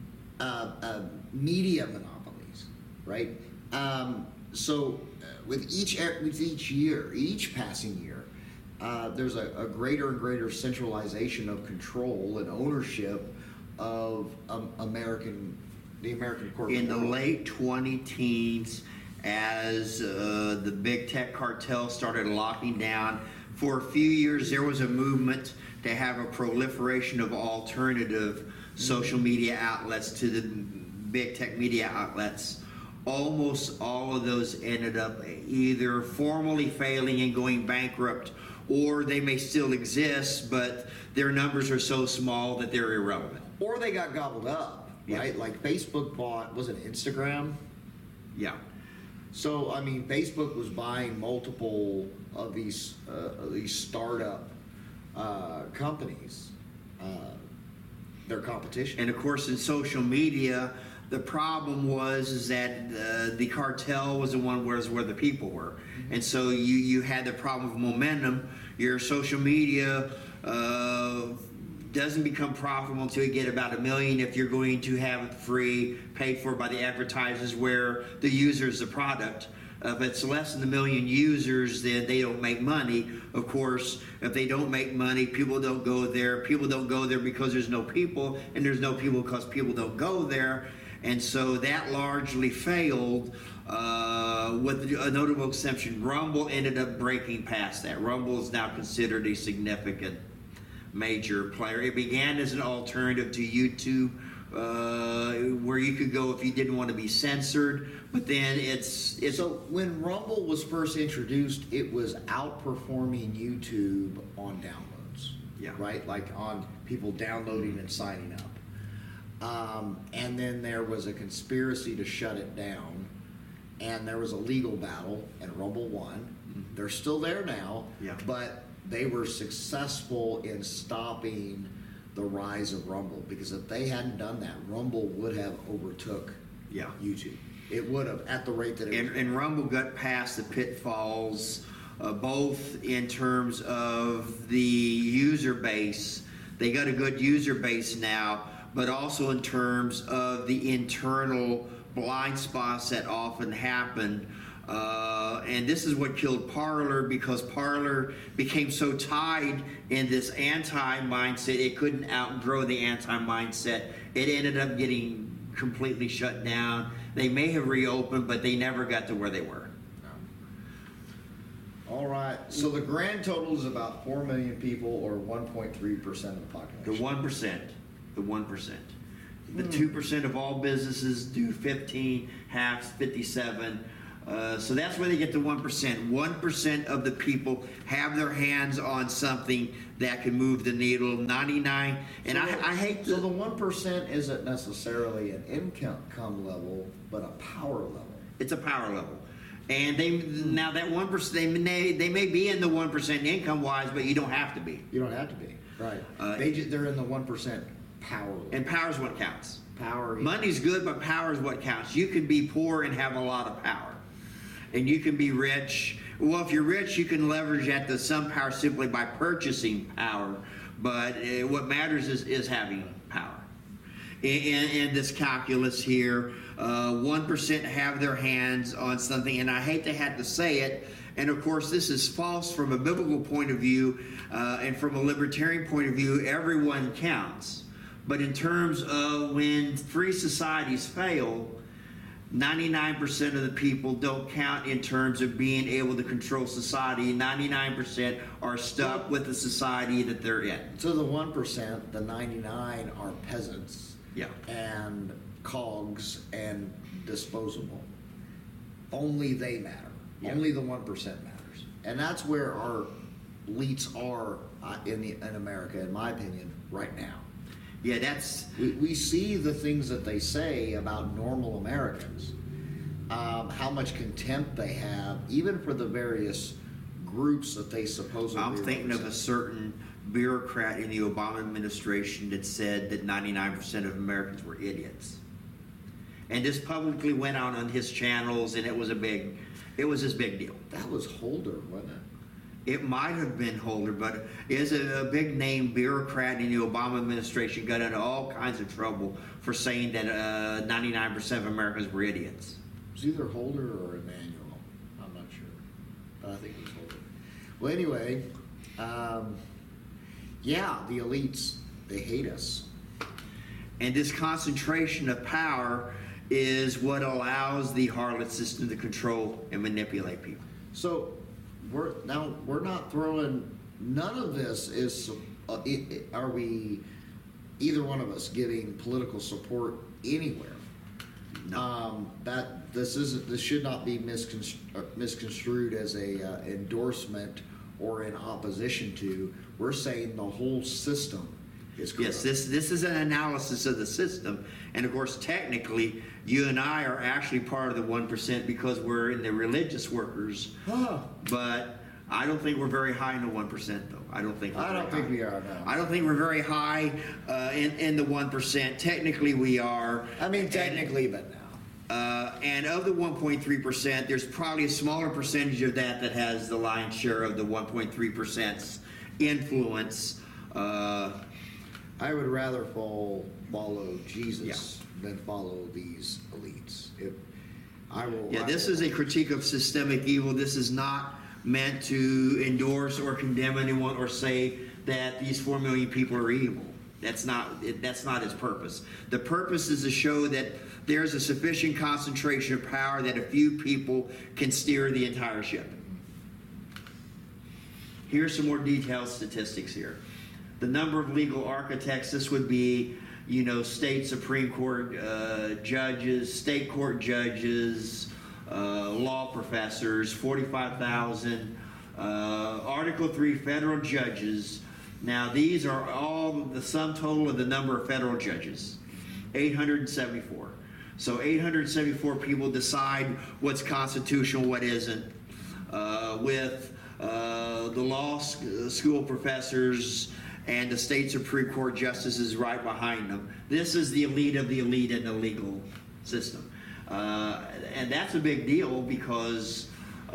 media monopolies, right? With each passing year, there's a greater and greater centralization of control and ownership of the American corporate in the world. late 20-teens, as the big tech cartel started locking down, for a few years there was a movement to have a proliferation of alternative social media outlets to the big tech media outlets. Almost all of those ended up either formally failing and going bankrupt, or they may still exist, but their numbers are so small that they're irrelevant. Or they got gobbled up. Right? Like Facebook bought, was it Instagram? Yeah. So, I mean, Facebook was buying multiple of these startup companies, their competition. And of course, in social media, The problem was is that the cartel was the one where the people were, and so you had the problem of momentum. Your social media doesn't become profitable until you get about 1 million. If you're going to have it free, paid for by the advertisers, where the user is the product. If it's less than 1 million users, then they don't make money. Of course, if they don't make money, people don't go there. People don't go there because there's no people, and there's no people because people don't go there. And so that largely failed, with a notable exception. Rumble ended up breaking past that. Rumble is now considered a significant major player. It began as an alternative to YouTube, where you could go if you didn't want to be censored. But then it's so when Rumble was first introduced, it was outperforming YouTube on downloads. Yeah. Right? Like on people downloading and signing up. And then there was a conspiracy to shut it down, and there was a legal battle, and Rumble won. Mm-hmm. They're still there now, Yeah. but they were successful in stopping the rise of Rumble, because if they hadn't done that, Rumble would have overtook Yeah. YouTube. It would have, at the rate that it was. And Rumble got past the pitfalls, both in terms of the user base. They got a good user base now, but also in terms of the internal blind spots that often happen. And this is what killed Parler, because Parler became so tied in this anti-mindset, it couldn't outgrow the anti-mindset. It ended up getting completely shut down. They may have reopened, but they never got to where they were. All right. So the grand total is about 4 million people, or 1.3% of the population. The 1%. The 1%. The 2% of all businesses do 15, halves, 57. So that's where they get the 1%. 1% of the people have their hands on something that can move the needle. 99, and I hate So the 1% isn't necessarily an income level, but a power level. it's a power level. And they now that 1%, they may be in the 1% income wise, but you don't have to be. You don't have to be. Right. They're in the 1% power level. And power is what counts. Power. Money's good, but power is what counts. You can be poor and have a lot of power. And you can be rich. Well, if you're rich, you can leverage at some power simply by purchasing power. But what matters is having power. In this calculus here, 1% have their hands on something, and I hate to have to say it, and of course this is false from a biblical point of view, and from a libertarian point of view, everyone counts. But in terms of when free societies fail, 99% of the people don't count in terms of being able to control society. 99% are stuck with the society that they're in. So the 1%, the 99 are peasants. Yeah. And cogs and disposable. Only they matter. Yeah. Only the 1% matters. And that's where our elites are in America, in my opinion, right now. Yeah, that's... We see the things that they say about normal Americans, how much contempt they have, even for the various groups that they supposedly I'm thinking of a certain bureaucrat in the Obama administration that said that 99% of Americans were idiots. And this publicly went out on his channels, and it was this big deal. That was Holder, wasn't it? It might have been Holder, but is a big name bureaucrat in the Obama administration got into all kinds of trouble for saying that 99% of Americans were idiots. It was either Holder or Emanuel. I'm not sure, but I think it was Holder. Well, anyway, yeah, the elites, they hate us. And this concentration of power is what allows the harlot system to control and manipulate people. So we're not throwing, none of this is, are we, either one of us, giving political support anywhere? No. This should not be misconstrued as a endorsement or in opposition to. We're saying the whole system is corrupt. Yes, this is an analysis of the system, and of course, technically, you and I are actually part of the 1% because we're in the religious workers. Ah. But I don't think we're very high in the 1%, though. I don't think we are, no. I don't think we're very high in the 1%. Technically, we are. I mean, technically, but no. And of the 1.3%, there's probably a smaller percentage of that has the lion's share of the 1.3%'s influence. I would rather follow Jesus than follow these elites. This is a critique of systemic evil. This is not meant to endorse or condemn anyone or say that these 4 million people are evil. That's not its purpose. The purpose is to show that there's a sufficient concentration of power that a few people can steer the entire ship. Here's some more detailed statistics here. The number of legal architects, this would be, state Supreme Court judges, state court judges, law professors, 45,000. Article 3 federal judges. Now, these are all the sum total of the number of federal judges, 874. So 874 people decide what's constitutional, what isn't, with the law school professors and the state Supreme Court justices right behind them. This is the elite of the elite in the legal system. And that's a big deal because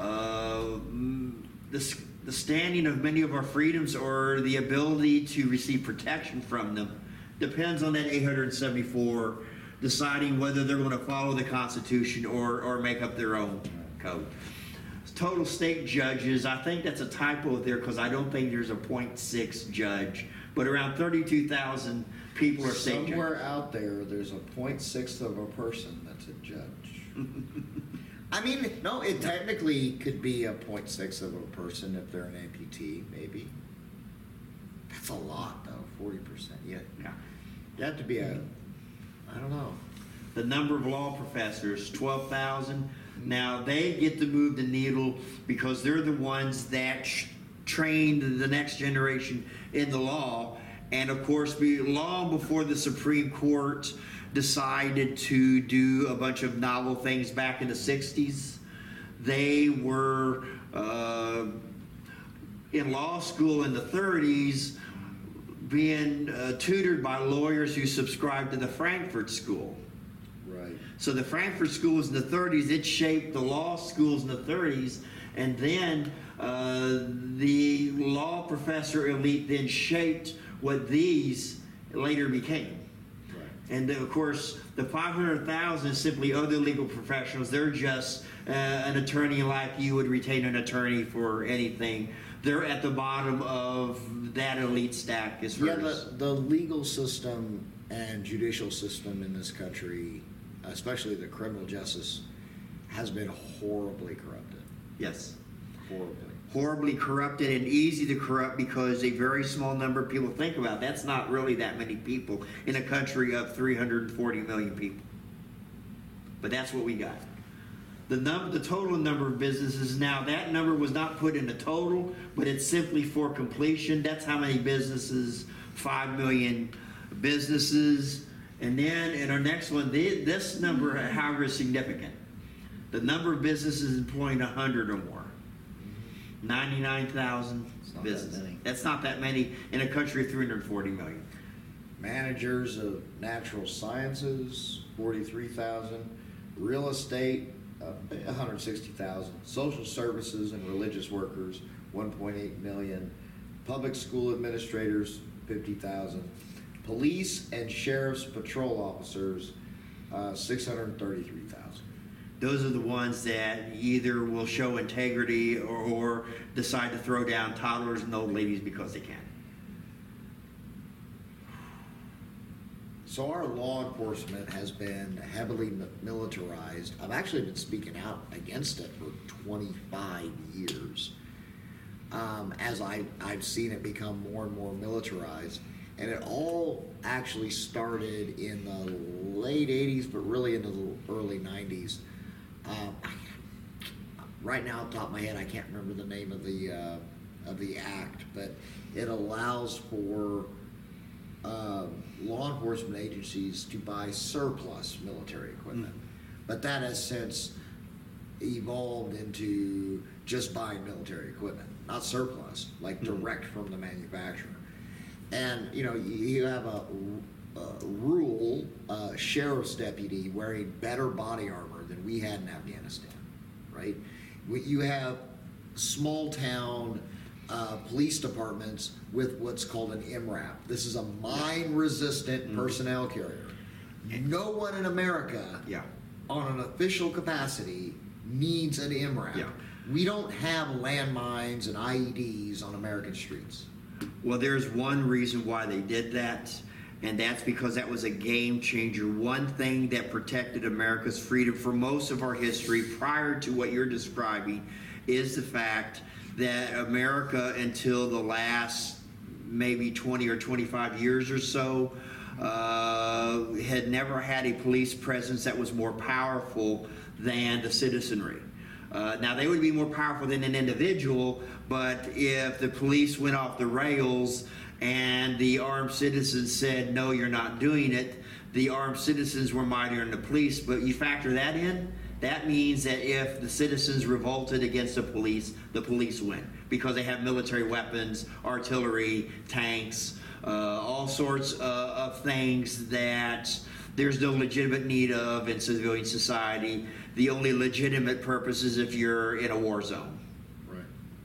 the standing of many of our freedoms or the ability to receive protection from them depends on that 874 deciding whether they're going to follow the Constitution or make up their own code. Total state judges, I think that's a typo there because I don't think there's a 0.6 judge, but around 32,000 people are state judges. Somewhere out there, there's a 0.6 of a person that's a judge. I mean, no, it technically could be a 0.6 of a person if they're an amputee, maybe. That's a lot, though, 40%. Yeah. You have to be I don't know. The number of law professors, 12,000. Now, they get to move the needle because they're the ones that trained the next generation in the law. And, of course, long before the Supreme Court decided to do a bunch of novel things back in the 60s, they were in law school in the 30s being tutored by lawyers who subscribed to the Frankfurt School. Right. So the Frankfurt schools in the 30s, it shaped the law schools in the 30s, and then the law professor elite then shaped what these later became. Right. And of course, the 500,000 is simply other legal professionals. They're just an attorney like you would retain an attorney for anything. They're at the bottom of that elite stack as far as... the legal system and judicial system in this country, especially the criminal justice, has been horribly corrupted. Yes. Horribly corrupted and easy to corrupt because a very small number of people think about it. That's not really that many people in a country of 340 million people. But that's what we got. The total number of businesses, now that number was not put in the total, but it's simply for completion. That's how many businesses, 5 million businesses. And then in our next one, this number, however, is significant. The number of businesses employing 100 or more. 99,000 businesses. That's not that many in a country of 340 million. Managers of natural sciences, 43,000. Real estate, 160,000. Social services and religious workers, 1.8 million. Public school administrators, 50,000. Police and sheriff's patrol officers, 633,000. Those are the ones that either will show integrity or decide to throw down toddlers and old ladies because they can. So our law enforcement has been heavily militarized. I've actually been speaking out against it for 25 years. As I've seen it become more and more militarized. And it all actually started in the late 80s, but really into the early 90s. Right now, off the top of my head, I can't remember the name of the act, but it allows for law enforcement agencies to buy surplus military equipment. But that has since evolved into just buying military equipment. not surplus, like direct from the manufacturer. And you have a rural sheriff's deputy wearing better body armor than we had in Afghanistan, right? You have small town police departments with what's called an MRAP. This is a mine-resistant personnel carrier. No one in America, on an official capacity, needs an MRAP. Yeah. We don't have landmines and IEDs on American streets. Well, there's one reason why they did that, and that's because that was a game changer. One thing that protected America's freedom for most of our history prior to what you're describing is the fact that America, until the last maybe 20 or 25 years or so, had never had a police presence that was more powerful than the citizenry. Now, they would be more powerful than an individual, but if the police went off the rails and the armed citizens said, no, you're not doing it, the armed citizens were mightier than the police. But you factor that in, that means that if the citizens revolted against the police win, because they have military weapons, artillery, tanks, all sorts of things that there's no legitimate need of in civilian society. The only legitimate purpose is if you're in a war zone. Right.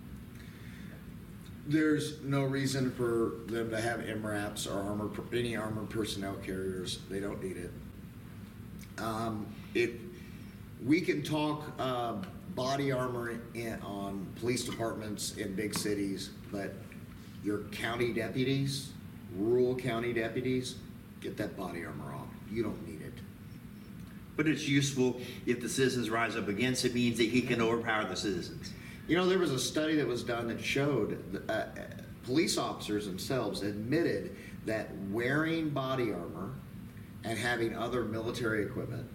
There's no reason for them to have MRAPs or any armored personnel carriers. They don't need it. We can talk body armor on police departments in big cities, but your county deputies, rural county deputies, get that body armor off. You don't need it. But it's useful if the citizens rise up against it. Means that he can overpower the citizens. There was a study that was done that showed police officers themselves admitted that wearing body armor and having other military equipment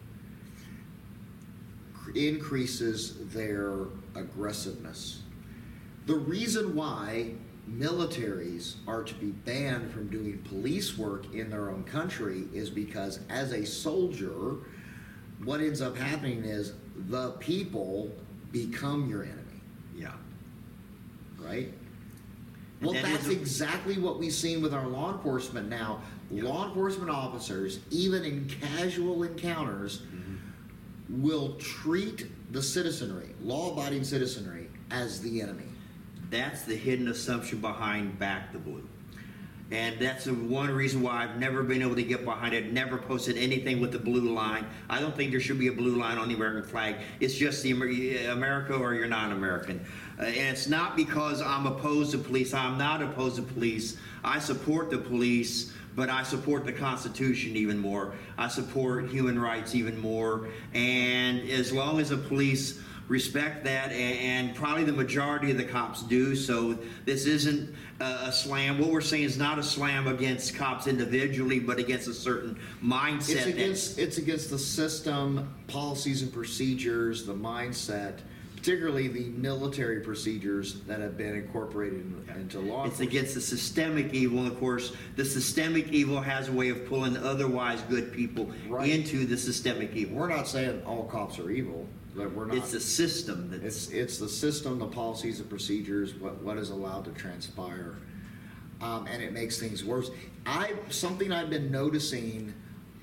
increases their aggressiveness. The reason why militaries are to be banned from doing police work in their own country is because as a soldier, what ends up happening is the people become your enemy. Yeah. Right? Well, that's exactly what we've seen with our law enforcement now. Yeah. Law enforcement officers, even in casual encounters, will treat the citizenry, law-abiding citizenry, as the enemy. That's the hidden assumption behind Back the Blue. And that's the one reason why I've never been able to get behind it, never posted anything with the blue line. I don't think there should be a blue line on the American flag. It's just the America or you're not American. And it's not because I'm opposed to police. I'm not opposed to police. I support the police, but I support the Constitution even more. I support human rights even more. And as long as the police respect that, and probably the majority of the cops do, so this isn't a slam. What we're saying is not a slam against cops individually, but against a certain mindset. It's against the system, policies and procedures, the mindset, particularly the military procedures that have been incorporated into law. It's against the systemic evil, and of course, the systemic evil has a way of pulling otherwise good people into the systemic evil. We're not saying all cops are evil. We're not. It's the system. It's the system, the policies, the procedures, what is allowed to transpire, and it makes things worse. Something I've been noticing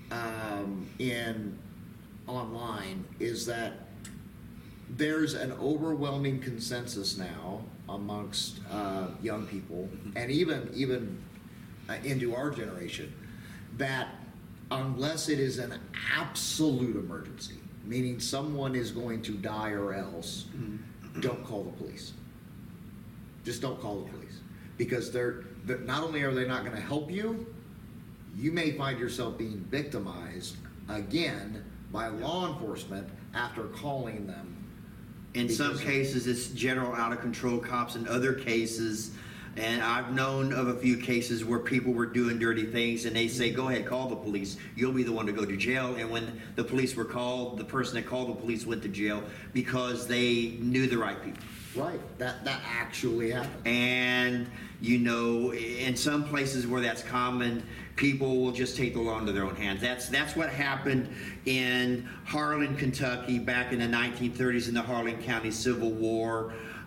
online is that there's an overwhelming consensus now amongst young people, and even into our generation, that unless it is an absolute emergency, meaning someone is going to die or else, don't call the police. Just don't call the police. Because they're not only are they not going to help you, you may find yourself being victimized again by law enforcement after calling them. In some cases, it's general out-of-control cops. In other cases, and I've known of a few cases where people were doing dirty things, and they say, go ahead, call the police. You'll be the one to go to jail. And when the police were called, the person that called the police went to jail because they knew the right people. Right. That actually happened. And, in some places where that's common, people will just take the law into their own hands. That's what happened in Harlan, Kentucky, back in the 1930s in the Harlan County Civil War.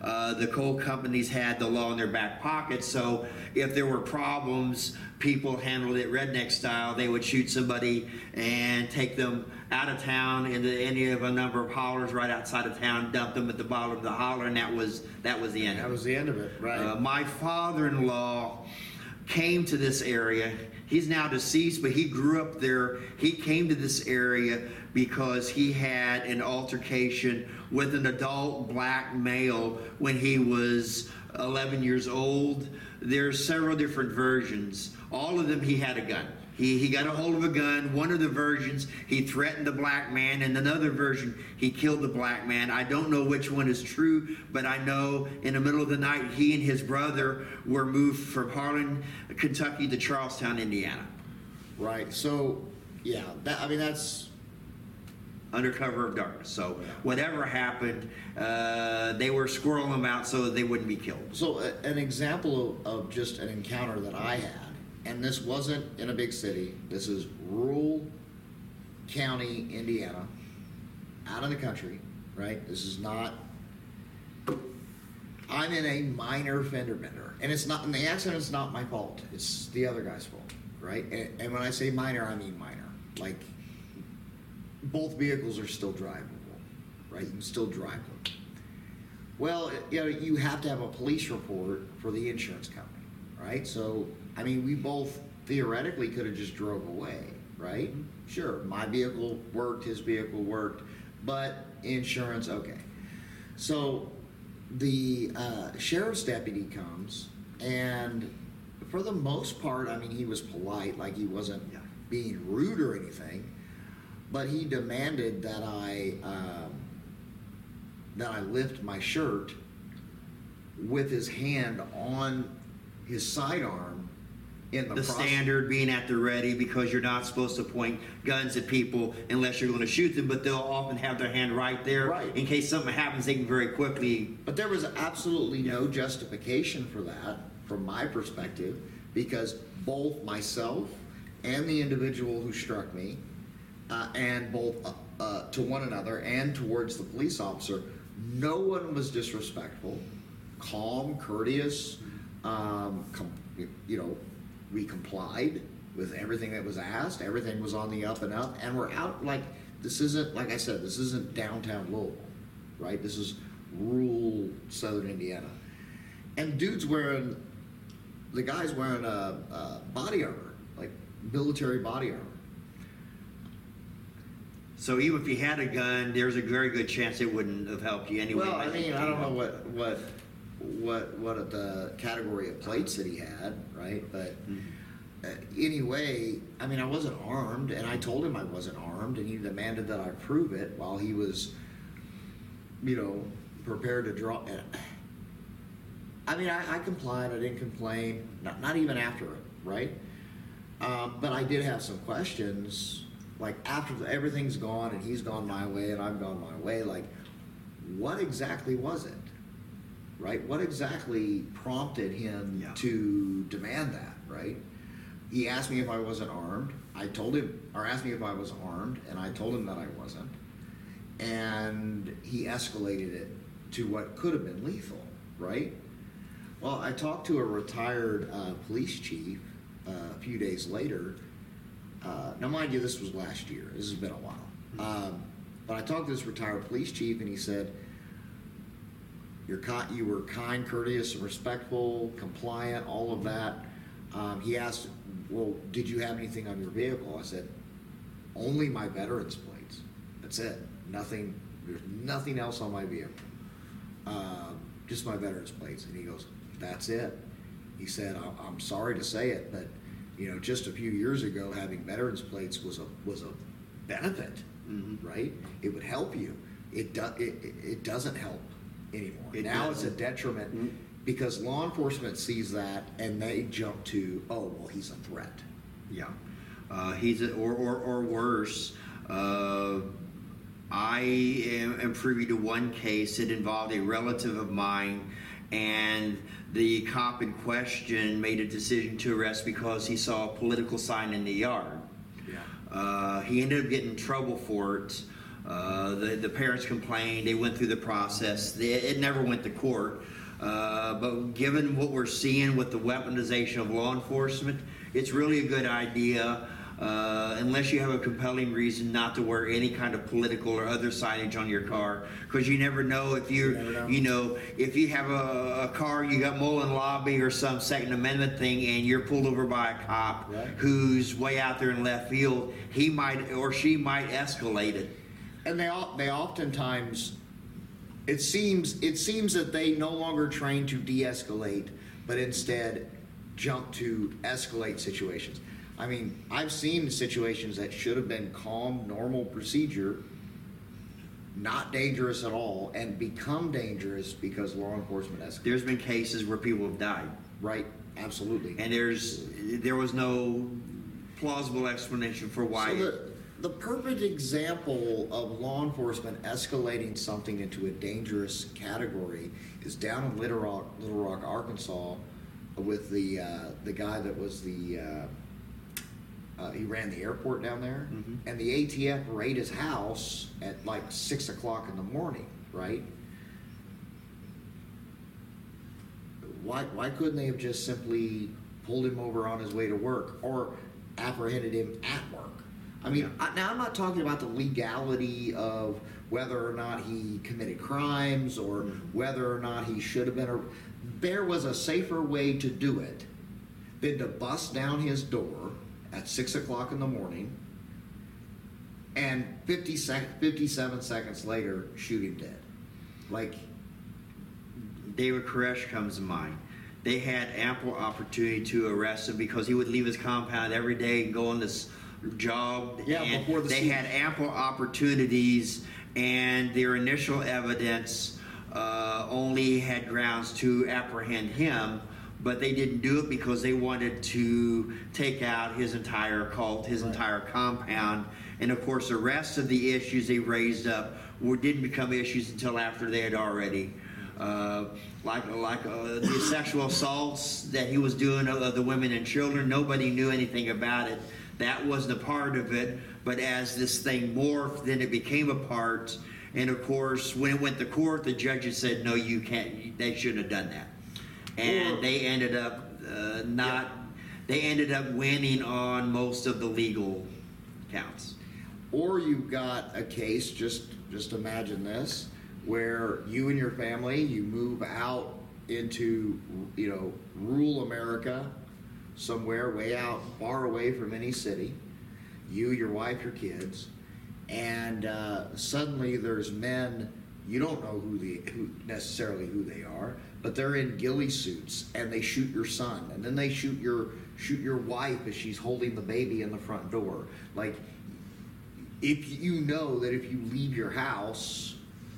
The coal companies had the law in their back pocket, so if there were problems, people handled it redneck style. They would shoot somebody and take them out of town into any of a number of hollers right outside of town, dump them at the bottom of the holler, and that was the end of it. That was the end of it, right? My father-in-law came to this area. He's now deceased, but he grew up there. He came to this area because he had an altercation with an adult black male when he was 11 years old. There's several different versions. All of them, he had a gun. He got a hold of a gun. One of the versions, he threatened the black man, and another version, he killed the black man. I don't know which one is true, but I know in the middle of the night, he and his brother were moved from Harlan, Kentucky to Charlestown, Indiana. Right. So, yeah, that's under cover of darkness. So whatever happened, they were squirreling them out so that they wouldn't be killed. So an example of just an encounter that I had, and this wasn't in a big city. This is rural county, Indiana, out in the country, right? This is not. I'm in a minor fender bender, and it's not. And the accident is not my fault. It's the other guy's fault, right? And when I say minor, I mean minor. Like both vehicles are still drivable, right? You can still drive them. Well, you have to have a police report for the insurance company, right? So. I mean, we both theoretically could have just drove away, right? Sure, my vehicle worked, his vehicle worked, but insurance, okay. So the sheriff's deputy comes, and for the most part, I mean, he was polite, like he wasn't being rude or anything, but he demanded that I lift my shirt with his hand on his sidearm. The standard being at the ready, because you're not supposed to point guns at people unless you're going to shoot them, but they'll often have their hand right there. Right. In case something happens, they can very quickly. But there was absolutely no justification for that from my perspective, because both myself and the individual who struck me, and both to one another and towards the police officer, no one was disrespectful, calm, courteous, we complied with everything that was asked. Everything was on the up and up, and we're out. Like, this isn't, like I said, this isn't downtown Louisville, right? This is rural southern Indiana. And the guy's wearing a body armor, like military body armor. So even if he had a gun, there's a very good chance it wouldn't have helped you anyway. Well, I mean, I don't know what the category of plates that he had, right? But anyway, I mean, I wasn't armed, and I told him I wasn't armed, and he demanded that I prove it while he was, prepared to draw. I mean, I complied. I didn't complain. Not even after it, right? But I did have some questions, like after everything's gone and he's gone my way and I've gone my way. Like, what exactly was it? Right? What exactly prompted him to demand that, right? He asked me if I wasn't armed. Asked me if I was armed, and I told him that I wasn't. And he escalated it to what could have been lethal, right? Well, I talked to a retired police chief a few days later. Now, mind you, this was last year. This has been a while. But I talked to this retired police chief, and he said, you were kind, courteous, and respectful, compliant, all of that. He asked, well, did you have anything on your vehicle? I said, only my veterans plates. That's it. Nothing. There's nothing else on my vehicle. Just my veterans plates. And he goes, that's it. He said, I'm sorry to say it, but just a few years ago, having veterans plates was a benefit, right? It would help you. It doesn't help anymore. Now it's a detriment because law enforcement sees that and they jump to, oh, well, he's a threat. Yeah, or worse. I am privy to one case. It involved a relative of mine, and the cop in question made a decision to arrest because he saw a political sign in the yard. Yeah. He ended up getting in trouble for it. The parents complained. They went through the process. It never went to court. But given what we're seeing with the weaponization of law enforcement, it's really a good idea, unless you have a compelling reason not to wear any kind of political or other signage on your car, because you never know if if you have a car, you got Mullen Lobby or some Second Amendment thing, and you're pulled over by a cop who's way out there in left field, he might or she might escalate it. And they oftentimes, it seems that they no longer train to de-escalate, but instead jump to escalate situations. I mean, I've seen situations that should have been calm, normal procedure, not dangerous at all, and become dangerous because law enforcement escalates. There's been cases where people have died. Right, absolutely. And there was no plausible explanation for why. So the perfect example of law enforcement escalating something into a dangerous category is down in Little Rock, Arkansas, with the guy that was he ran the airport down there, and the ATF raided his house at like 6 o'clock in the morning, right? Why couldn't they have just simply pulled him over on his way to work or apprehended him at work? I mean, now I'm not talking about the legality of whether or not he committed crimes or whether or not he should have been. There was a safer way to do it than to bust down his door at 6 o'clock in the morning and 57 seconds later shoot him dead. Like, David Koresh comes to mind. They had ample opportunity to arrest him because he would leave his compound every day and go on this job. And before they had ample opportunities, and their initial evidence only had grounds to apprehend him, but they didn't do it because they wanted to take out his entire cult, his entire compound. And of course, the rest of the issues they raised up didn't become issues until after they had already the sexual assaults that he was doing of the women and children. Nobody knew anything about it. That wasn't a part of it. But as this thing morphed, then it became a part. And of course, when it went to court, the judges said, no, you can't, they shouldn't have done that. And they ended up they ended up winning on most of the legal counts. Or you've got a case, just imagine this, where you and your family, you move out into, rural America, somewhere way out, far away from any city, you, your wife, your kids, and suddenly there's men, you don't know necessarily who they are, but they're in ghillie suits and they shoot your son, and then they shoot your wife as she's holding the baby in the front door. Like, if you know that if you leave your house,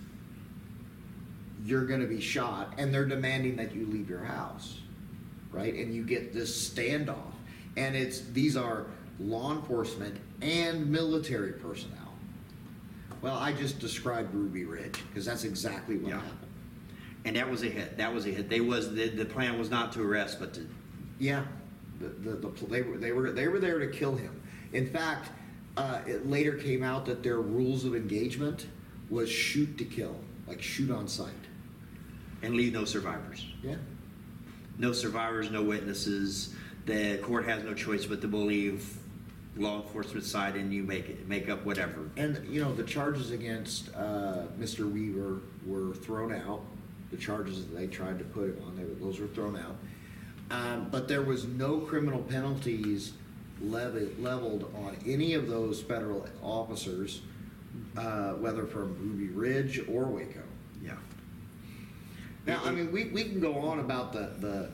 you're going to be shot, and they're demanding that you leave your house, right? And you get this standoff, and these are law enforcement and military personnel. Well, I just described Ruby Ridge because that's exactly what happened. And that was a hit. The plan was not to arrest, but to. Yeah, they were there to kill him. In fact, it later came out that their rules of engagement was shoot to kill, like shoot on sight, and leave no survivors. Yeah, no survivors, no witnesses. The court has no choice but to believe law enforcement side, and you make up whatever. And the charges against Mr. Weaver were thrown out. The charges that they tried to put him on, those were thrown out. But there was no criminal penalties leveled on any of those federal officers, whether from Ruby Ridge or Waco. Yeah. Now, I mean, we can go on about the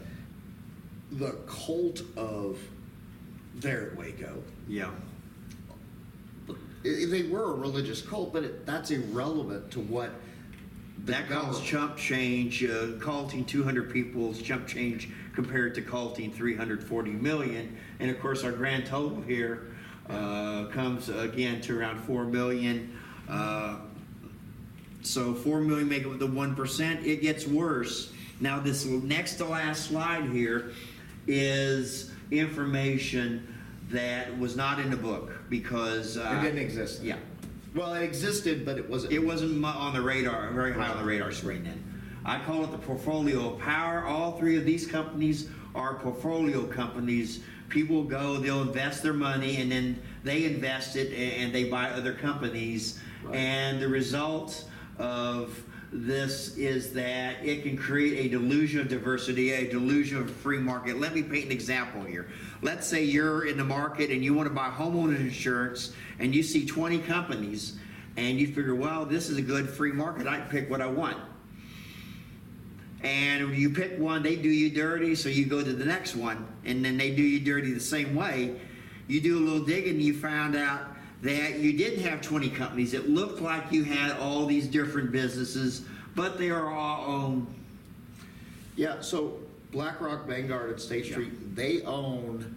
cult of there at Waco. Yeah. They were a religious cult, but that's irrelevant to what. That calls chump change. Culting 200 people is chump change compared to culting 340 million. And of course, our grand total here comes again to around 4 million. So 4 million make up the 1%. It gets worse. Now, this next to last slide here is information that was not in the book because it didn't exist. Yeah. Well, it existed, but it wasn't. It wasn't on the radar, very high on the radar screen then. I call it the portfolio of power. All three of these companies are portfolio companies. People go, they'll invest their money, and then they invest it and they buy other companies. Right. And the result of this is that it can create a delusion of diversity, a delusion of a free market. Let me paint an example here. Let's say you're in the market and you want to buy homeowners insurance, and you see 20 companies, and you figure, well, this is a good free market. I can pick what I want. And you pick one, they do you dirty, so you go to the next one, and then they do you dirty the same way. You do a little digging, and you found out that you didn't have 20 companies. It looked like you had all these different businesses, but they are all owned. Yeah, so BlackRock, Vanguard, and State Street, they own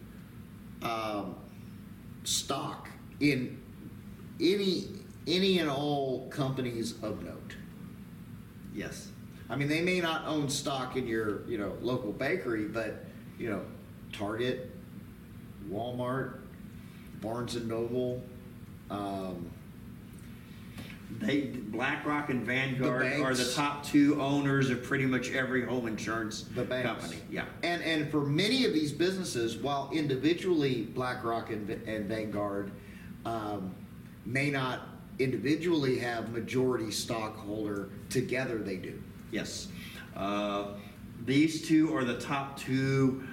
stock in any and all companies of note. Yes. I mean, they may not own stock in your, local bakery, but, Target, Walmart, Barnes and Noble, BlackRock and Vanguard are the top two owners of pretty much every home insurance company. Yeah. And for many of these businesses, while individually BlackRock and Vanguard may not individually have majority stockholder, together they do. Yes. These two are the top two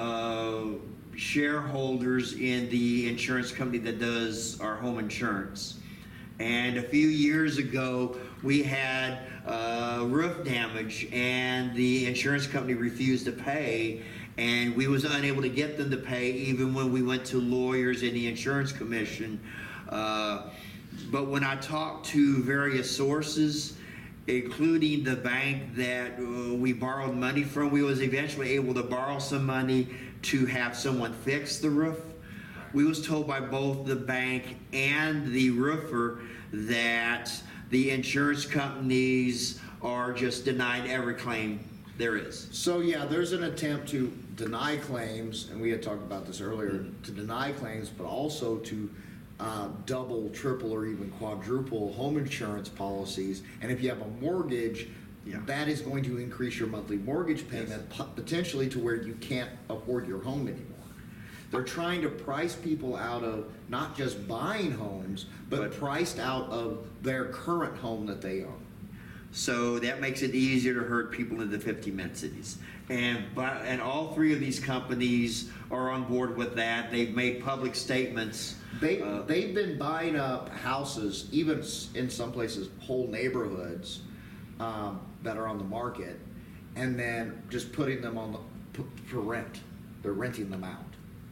shareholders in the insurance company that does our home insurance. And a few years ago, we had roof damage, and the insurance company refused to pay, and we was unable to get them to pay even when we went to lawyers and the insurance commission. But when I talked to various sources, including the bank that we borrowed money from, we was eventually able to borrow some money to have someone fix the roof. We was told by both the bank and the roofer that the insurance companies are just denied every claim there is. So yeah, there's an attempt to deny claims, and we had talked about this earlier, to deny claims, but also to double, triple, or even quadruple home insurance policies. And if you have a mortgage, that is going to increase your monthly mortgage payment, potentially to where you can't afford your home anymore. They're trying to price people out of not just buying homes, but priced out of their current home that they own. So that makes it easier to hurt people in the 50-minute cities. And all three of these companies are on board with that. They've made public statements. They've been buying up houses, even in some places, whole neighborhoods that are on the market, and then just putting them on for rent. They're renting them out.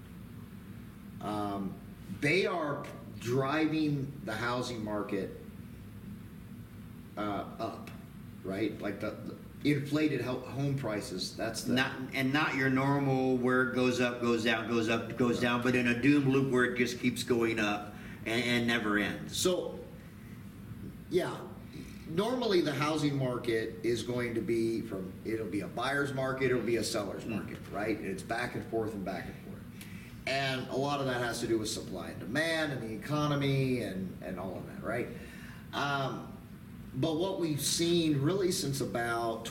They are driving the housing market up, right? Like the inflated home prices. That's the not your normal where it goes up, goes down, goes up, goes down, but in a doom loop where it just keeps going up and never ends. So, yeah, normally the housing market is going to be it'll be a buyer's market, it'll be a seller's market, right? And it's back and forth and back and forth. And a lot of that has to do with supply and demand and the economy and all of that, right? But what we've seen really since about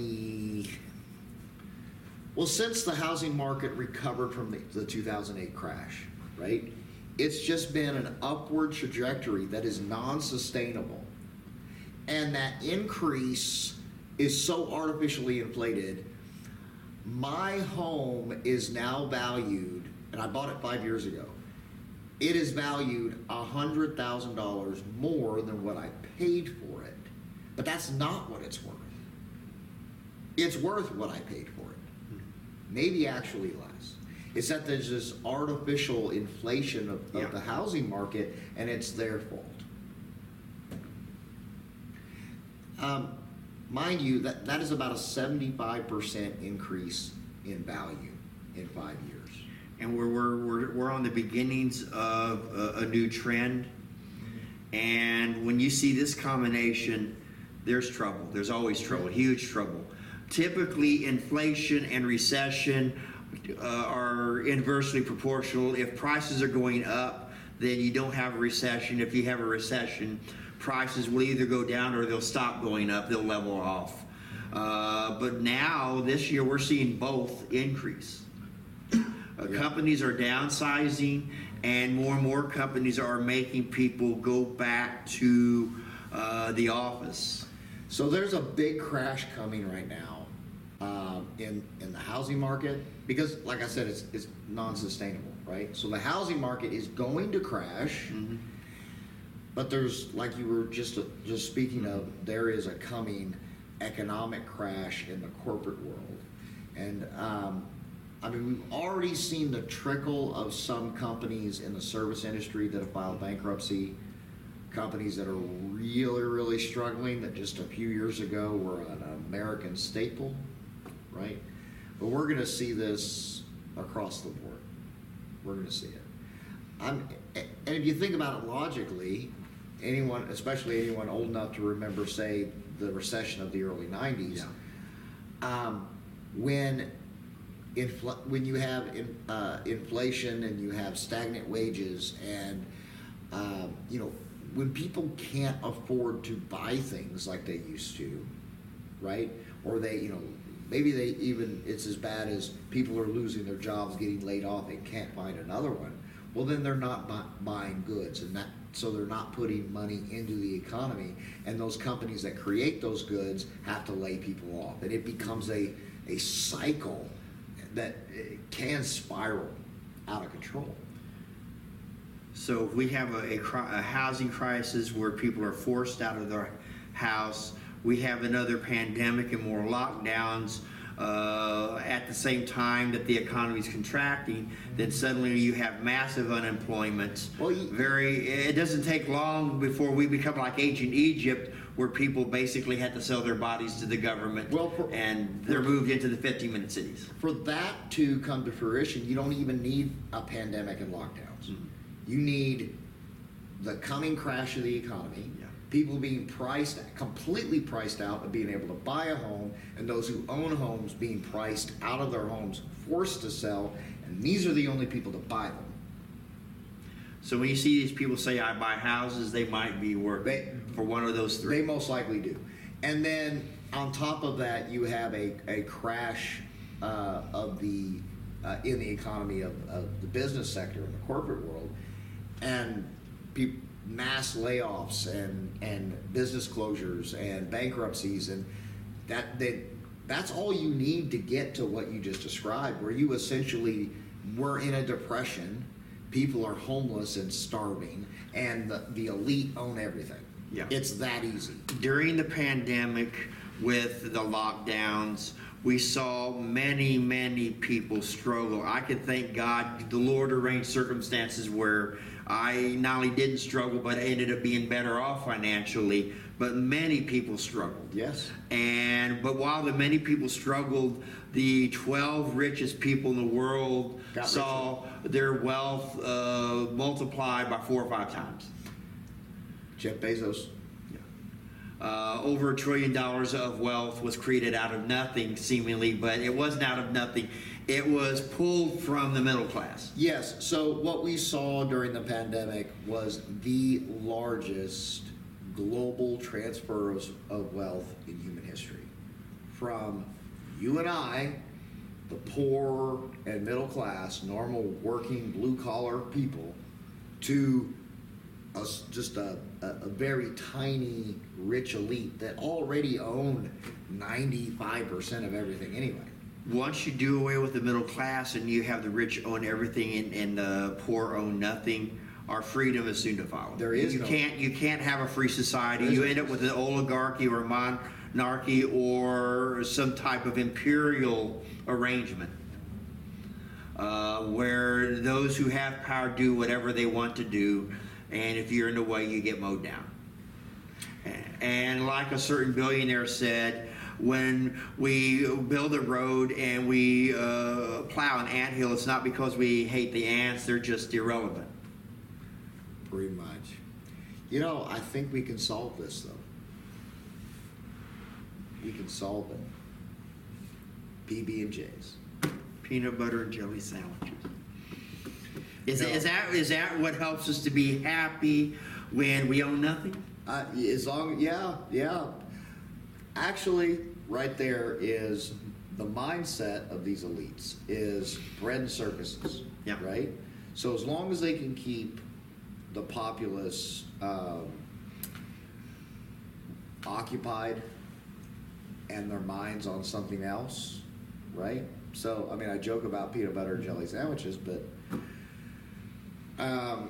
since the housing market recovered from the 2008 crash, right? It's just been an upward trajectory that is non-sustainable. And that increase is so artificially inflated. My home is now valued, and I bought it 5 years ago. It is valued $100,000 more than what I paid for it. But that's not what it's worth. It's worth what I paid for it. Maybe actually less. It's that there's this artificial inflation of the housing market, and it's their fault. Mind you, that is about a 75% increase in value in 5 years. And we're on the beginnings of a new trend. And when you see this combination, there's trouble. There's always trouble, huge trouble. Typically, inflation and recession are inversely proportional. If prices are going up, then you don't have a recession. If you have a recession, prices will either go down or they'll stop going up. They'll level off. But now, this year, we're seeing both increase. Companies are downsizing, and more companies are making people go back to the office. So there's a big crash coming right now in the housing market because, like I said, it's non-sustainable, right? So the housing market is going to crash, but there's, like you were just speaking of, there is a coming economic crash in the corporate world, and I mean, we've already seen the trickle of some companies in the service industry that have filed bankruptcy. Companies that are really struggling that just a few years ago were an American staple, right? But we're going to see this across the board. We're going to see it. And if you think about it logically, anyone, especially anyone old enough to remember, say, the recession of the early 90s, when you have inflation and you have stagnant wages and when people can't afford to buy things like they used to, right? Or they, maybe they even, it's as bad as people are losing their jobs, getting laid off, and can't find another one. Well, then they're not buying goods, and so they're not putting money into the economy. And those companies that create those goods have to lay people off, and it becomes a cycle that can spiral out of control. So if we have a housing crisis where people are forced out of their house, we have another pandemic and more lockdowns at the same time that the economy is contracting, then suddenly you have massive unemployment. Well, it doesn't take long before we become like ancient Egypt, where people basically had to sell their bodies to the government, and they're moved into the 50-minute cities. For that to come to fruition, you don't even need a pandemic and lockdowns. You need the coming crash of the economy, people being completely priced out of being able to buy a home, and those who own homes being priced out of their homes, forced to sell, and these are the only people to buy them. So when you see these people say, I buy houses, they might be working for one of those three. They most likely do. And then on top of that, you have a crash in the economy of the business sector and the corporate world, and mass layoffs and business closures and bankruptcies, and that's all you need to get to what you just described, where you essentially were in a depression, people are homeless and starving, and the elite own everything. It's that easy. During the pandemic, with the lockdowns, we saw many people struggle. I can thank God the Lord arranged circumstances where I not only didn't struggle, but I ended up being better off financially. But many people struggled. Yes. But while the many people struggled, the 12 richest people in the world saw their wealth multiplied by 4 or 5 times. Jeff Bezos. Over $1 trillion of wealth was created out of nothing, seemingly, but it wasn't out of nothing. It was pulled from the middle class. Yes. So what we saw during the pandemic was the largest global transfer of wealth in human history. From you and I, the poor and middle class, normal working blue-collar people, to just a very tiny rich elite that already owned 95% of everything anyway. Once you do away with the middle class and you have the rich own everything and the poor own nothing, our freedom is soon to follow. You can't have a free society. You end up with an oligarchy or a monarchy or some type of imperial arrangement where those who have power do whatever they want to do, and if you're in the way, you get mowed down. And like a certain billionaire said, when we build a road and we plow an anthill, it's not because we hate the ants, they're just irrelevant. Pretty much. I think we can solve this, though. We can solve it. PB&J's. Peanut butter and jelly sandwiches. Is, No. is that what helps us to be happy when we own nothing? As long, yeah. Actually, right there is the mindset of these elites is bread and circuses. Yeah. Right. So as long as they can keep the populace occupied and their minds on something else, right? So I mean, I joke about peanut butter and jelly sandwiches, but I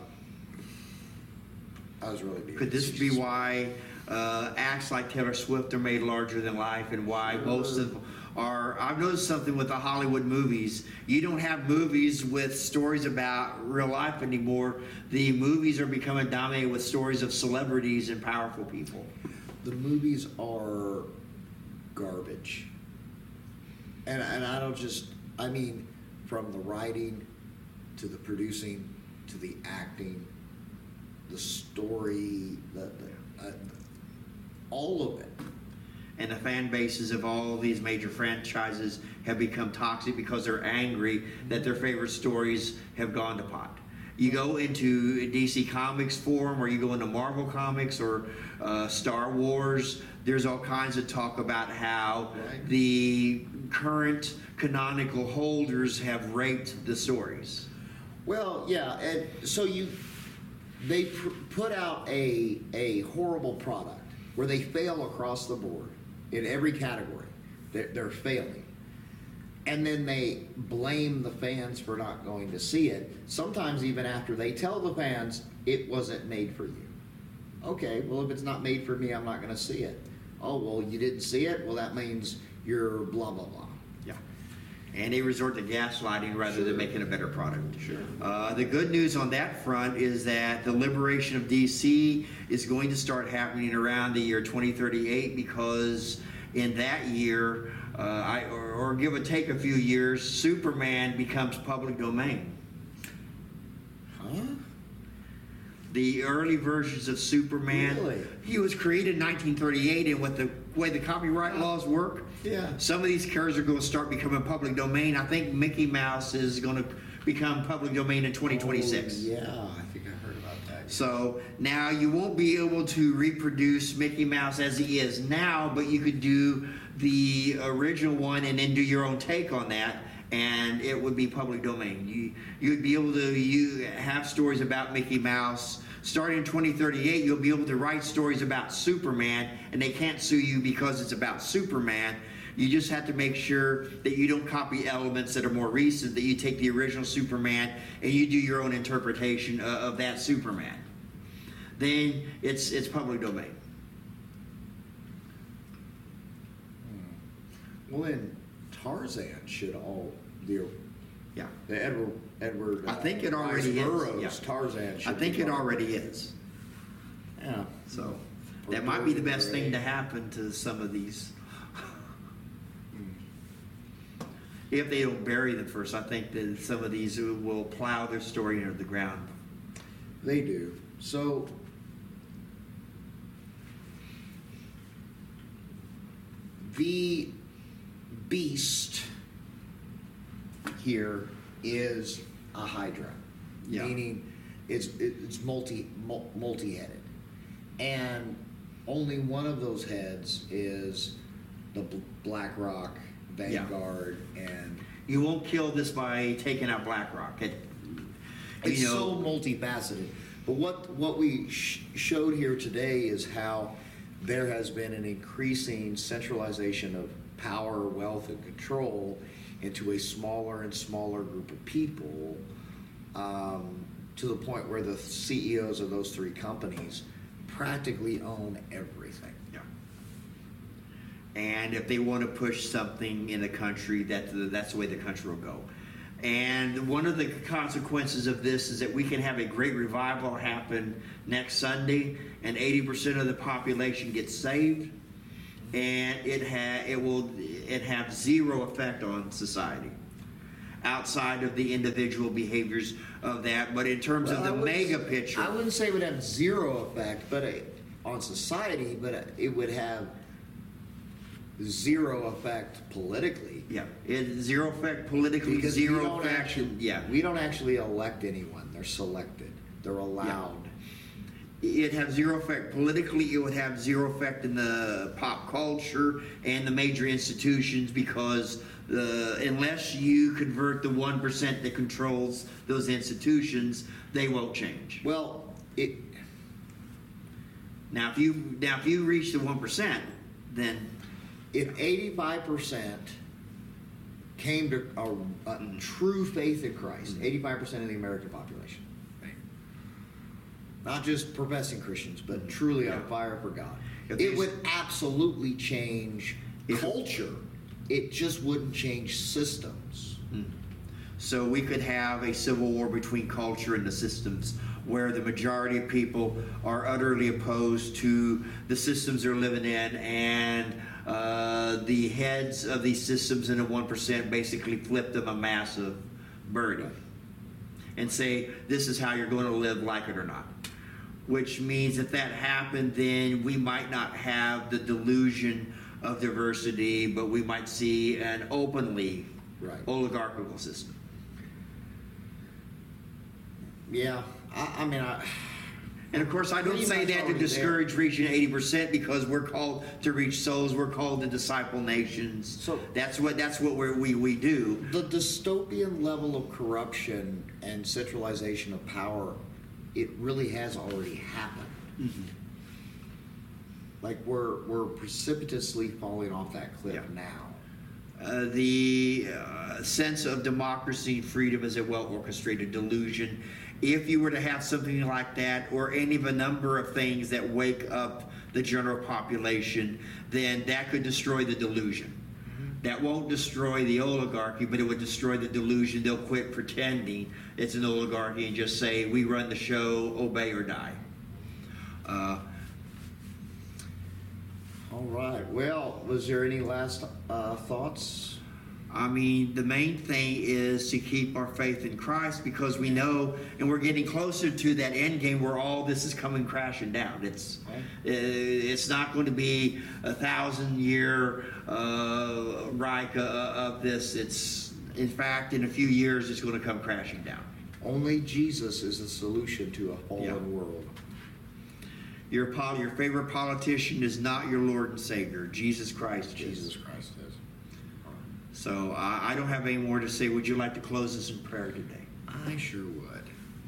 was really being Could this be facetious. why acts like Taylor Swift are made larger than life, and why most of our I've noticed something with the Hollywood movies. You don't have movies with stories about real life anymore. The movies are becoming dominated with stories of celebrities and powerful people. The movies are garbage, and I don't just, I mean, from the writing to the producing to the acting, the story, all of it. And the fan bases of all these major franchises have become toxic because they're angry that their favorite stories have gone to pot. You go into DC Comics forum, or you go into Marvel Comics or Star Wars, there's all kinds of talk about how Right. the current canonical holders have raped the stories. Well, yeah, and so they put out a horrible product where they fail across the board in every category. They're failing. And then they blame the fans for not going to see it. Sometimes even after they tell the fans it wasn't made for you. Okay, well, if it's not made for me, I'm not going to see it. Oh, well, you didn't see it? Well, that means you're blah, blah, blah. Yeah. And they resort to gaslighting rather Sure. than making a better product. Sure. The good news on that front is that the liberation of DC is going to start happening around the year 2038, because in that year, or give or take a few years, Superman becomes public domain. Huh? The early versions of Superman, Really? he was created in 1938, and with the way the copyright laws work, Yeah. some of these characters are going to start becoming public domain. I think Mickey Mouse is going to become public domain in 2026. Oh, yeah, I think I heard about that. So now you won't be able to reproduce Mickey Mouse as he is now, but you could do the original one and then do your own take on that, and it would be public domain. You'd be able to have stories about Mickey Mouse. Starting in 2038, you'll be able to write stories about Superman, and they can't sue you because it's about Superman. You just have to make sure that you don't copy elements that are more recent, that you take the original Superman and you do your own interpretation of that Superman. Then it's public domain. Well, then Tarzan should all the Yeah. Edward. I think it already Rice is. Burroughs, Yeah. Tarzan. Should I think be it part of already is. Yeah. So Or that might be the Gordon best Gray. thing to happen to some of these. If they don't bury them first, I think that some of these will plow their story into the ground. They do. So the beast here is a hydra, Yeah. meaning it's multi-headed, and only one of those heads is the BlackRock, Vanguard, and You won't kill this by taking out BlackRock. it's so multifaceted. But what we showed here today is how there has been an increasing centralization of power, wealth, and control into a smaller and smaller group of people, to the point where the CEOs of those three companies practically own everything. Yeah. And if they want to push something in the country, that's the way the country will go. And one of the consequences of this is that we can have a great revival happen next Sunday, and 80% of the population gets saved, and it will have zero effect on society outside of the individual behaviors of that. But in terms of the mega picture, I wouldn't say it would have zero effect, but on society, but it would have zero effect politically. Yeah, zero effect politically, Because we zero don't effect. actually, Yeah, we don't actually elect anyone. They're selected. They're allowed. it have zero effect politically. It would have zero effect in the pop culture and the major institutions, because unless you convert the 1% that controls those institutions, they won't change. Well, Now, if you reach the 1%, then if 85% came to a true faith in Christ, 85% of the American population, not just professing Christians, but truly on fire for God, it would absolutely change culture. It just wouldn't change systems. so we could have a civil war between culture and the systems, where the majority of people are utterly opposed to the systems they're living in, and the heads of these systems in the 1% basically flip them a massive burden and say, this is how you're going to live, like it or not. Which means if that happened, then we might not have the delusion of diversity, but we might see an openly oligarchical system. Yeah, I mean, and of course, I don't say that to discourage reaching 80%, because we're called to reach souls. We're called to disciple nations. So that's what we do. The dystopian level of corruption and centralization of power, it really has already happened. Mm-hmm. Like we're precipitously falling off that cliff now. The sense of democracy and freedom is a well-orchestrated delusion. If you were to have something like that, or any of a number of things that wake up the general population, then that could destroy the delusion. That won't destroy the oligarchy, but it would destroy the delusion. They'll quit pretending it's an oligarchy and just say, we run the show, obey or die. All right. Well, was there any last thoughts? I mean, the main thing is to keep our faith in Christ, because we know, and we're getting closer to that end game where all this is coming crashing down. It's not going to be 1,000-year Reich of this. It's, in fact, in a few years, it's going to come crashing down. Only Jesus is the solution to a fallen world. Your favorite politician is not your Lord and Savior. Jesus Christ is. Jesus Christ is. So I don't have any more to say. Would you like to close us in prayer today? I sure would.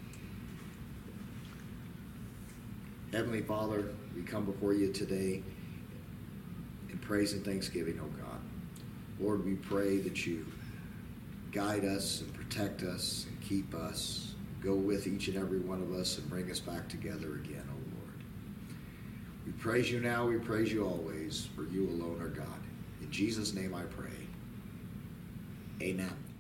Heavenly Father, we come before you today in praise and thanksgiving, oh God. Lord, we pray that you guide us and protect us and keep us. Go with each and every one of us and bring us back together again, oh Lord. We praise you now, we praise you always, for you alone are God. In Jesus' name I pray. Amen.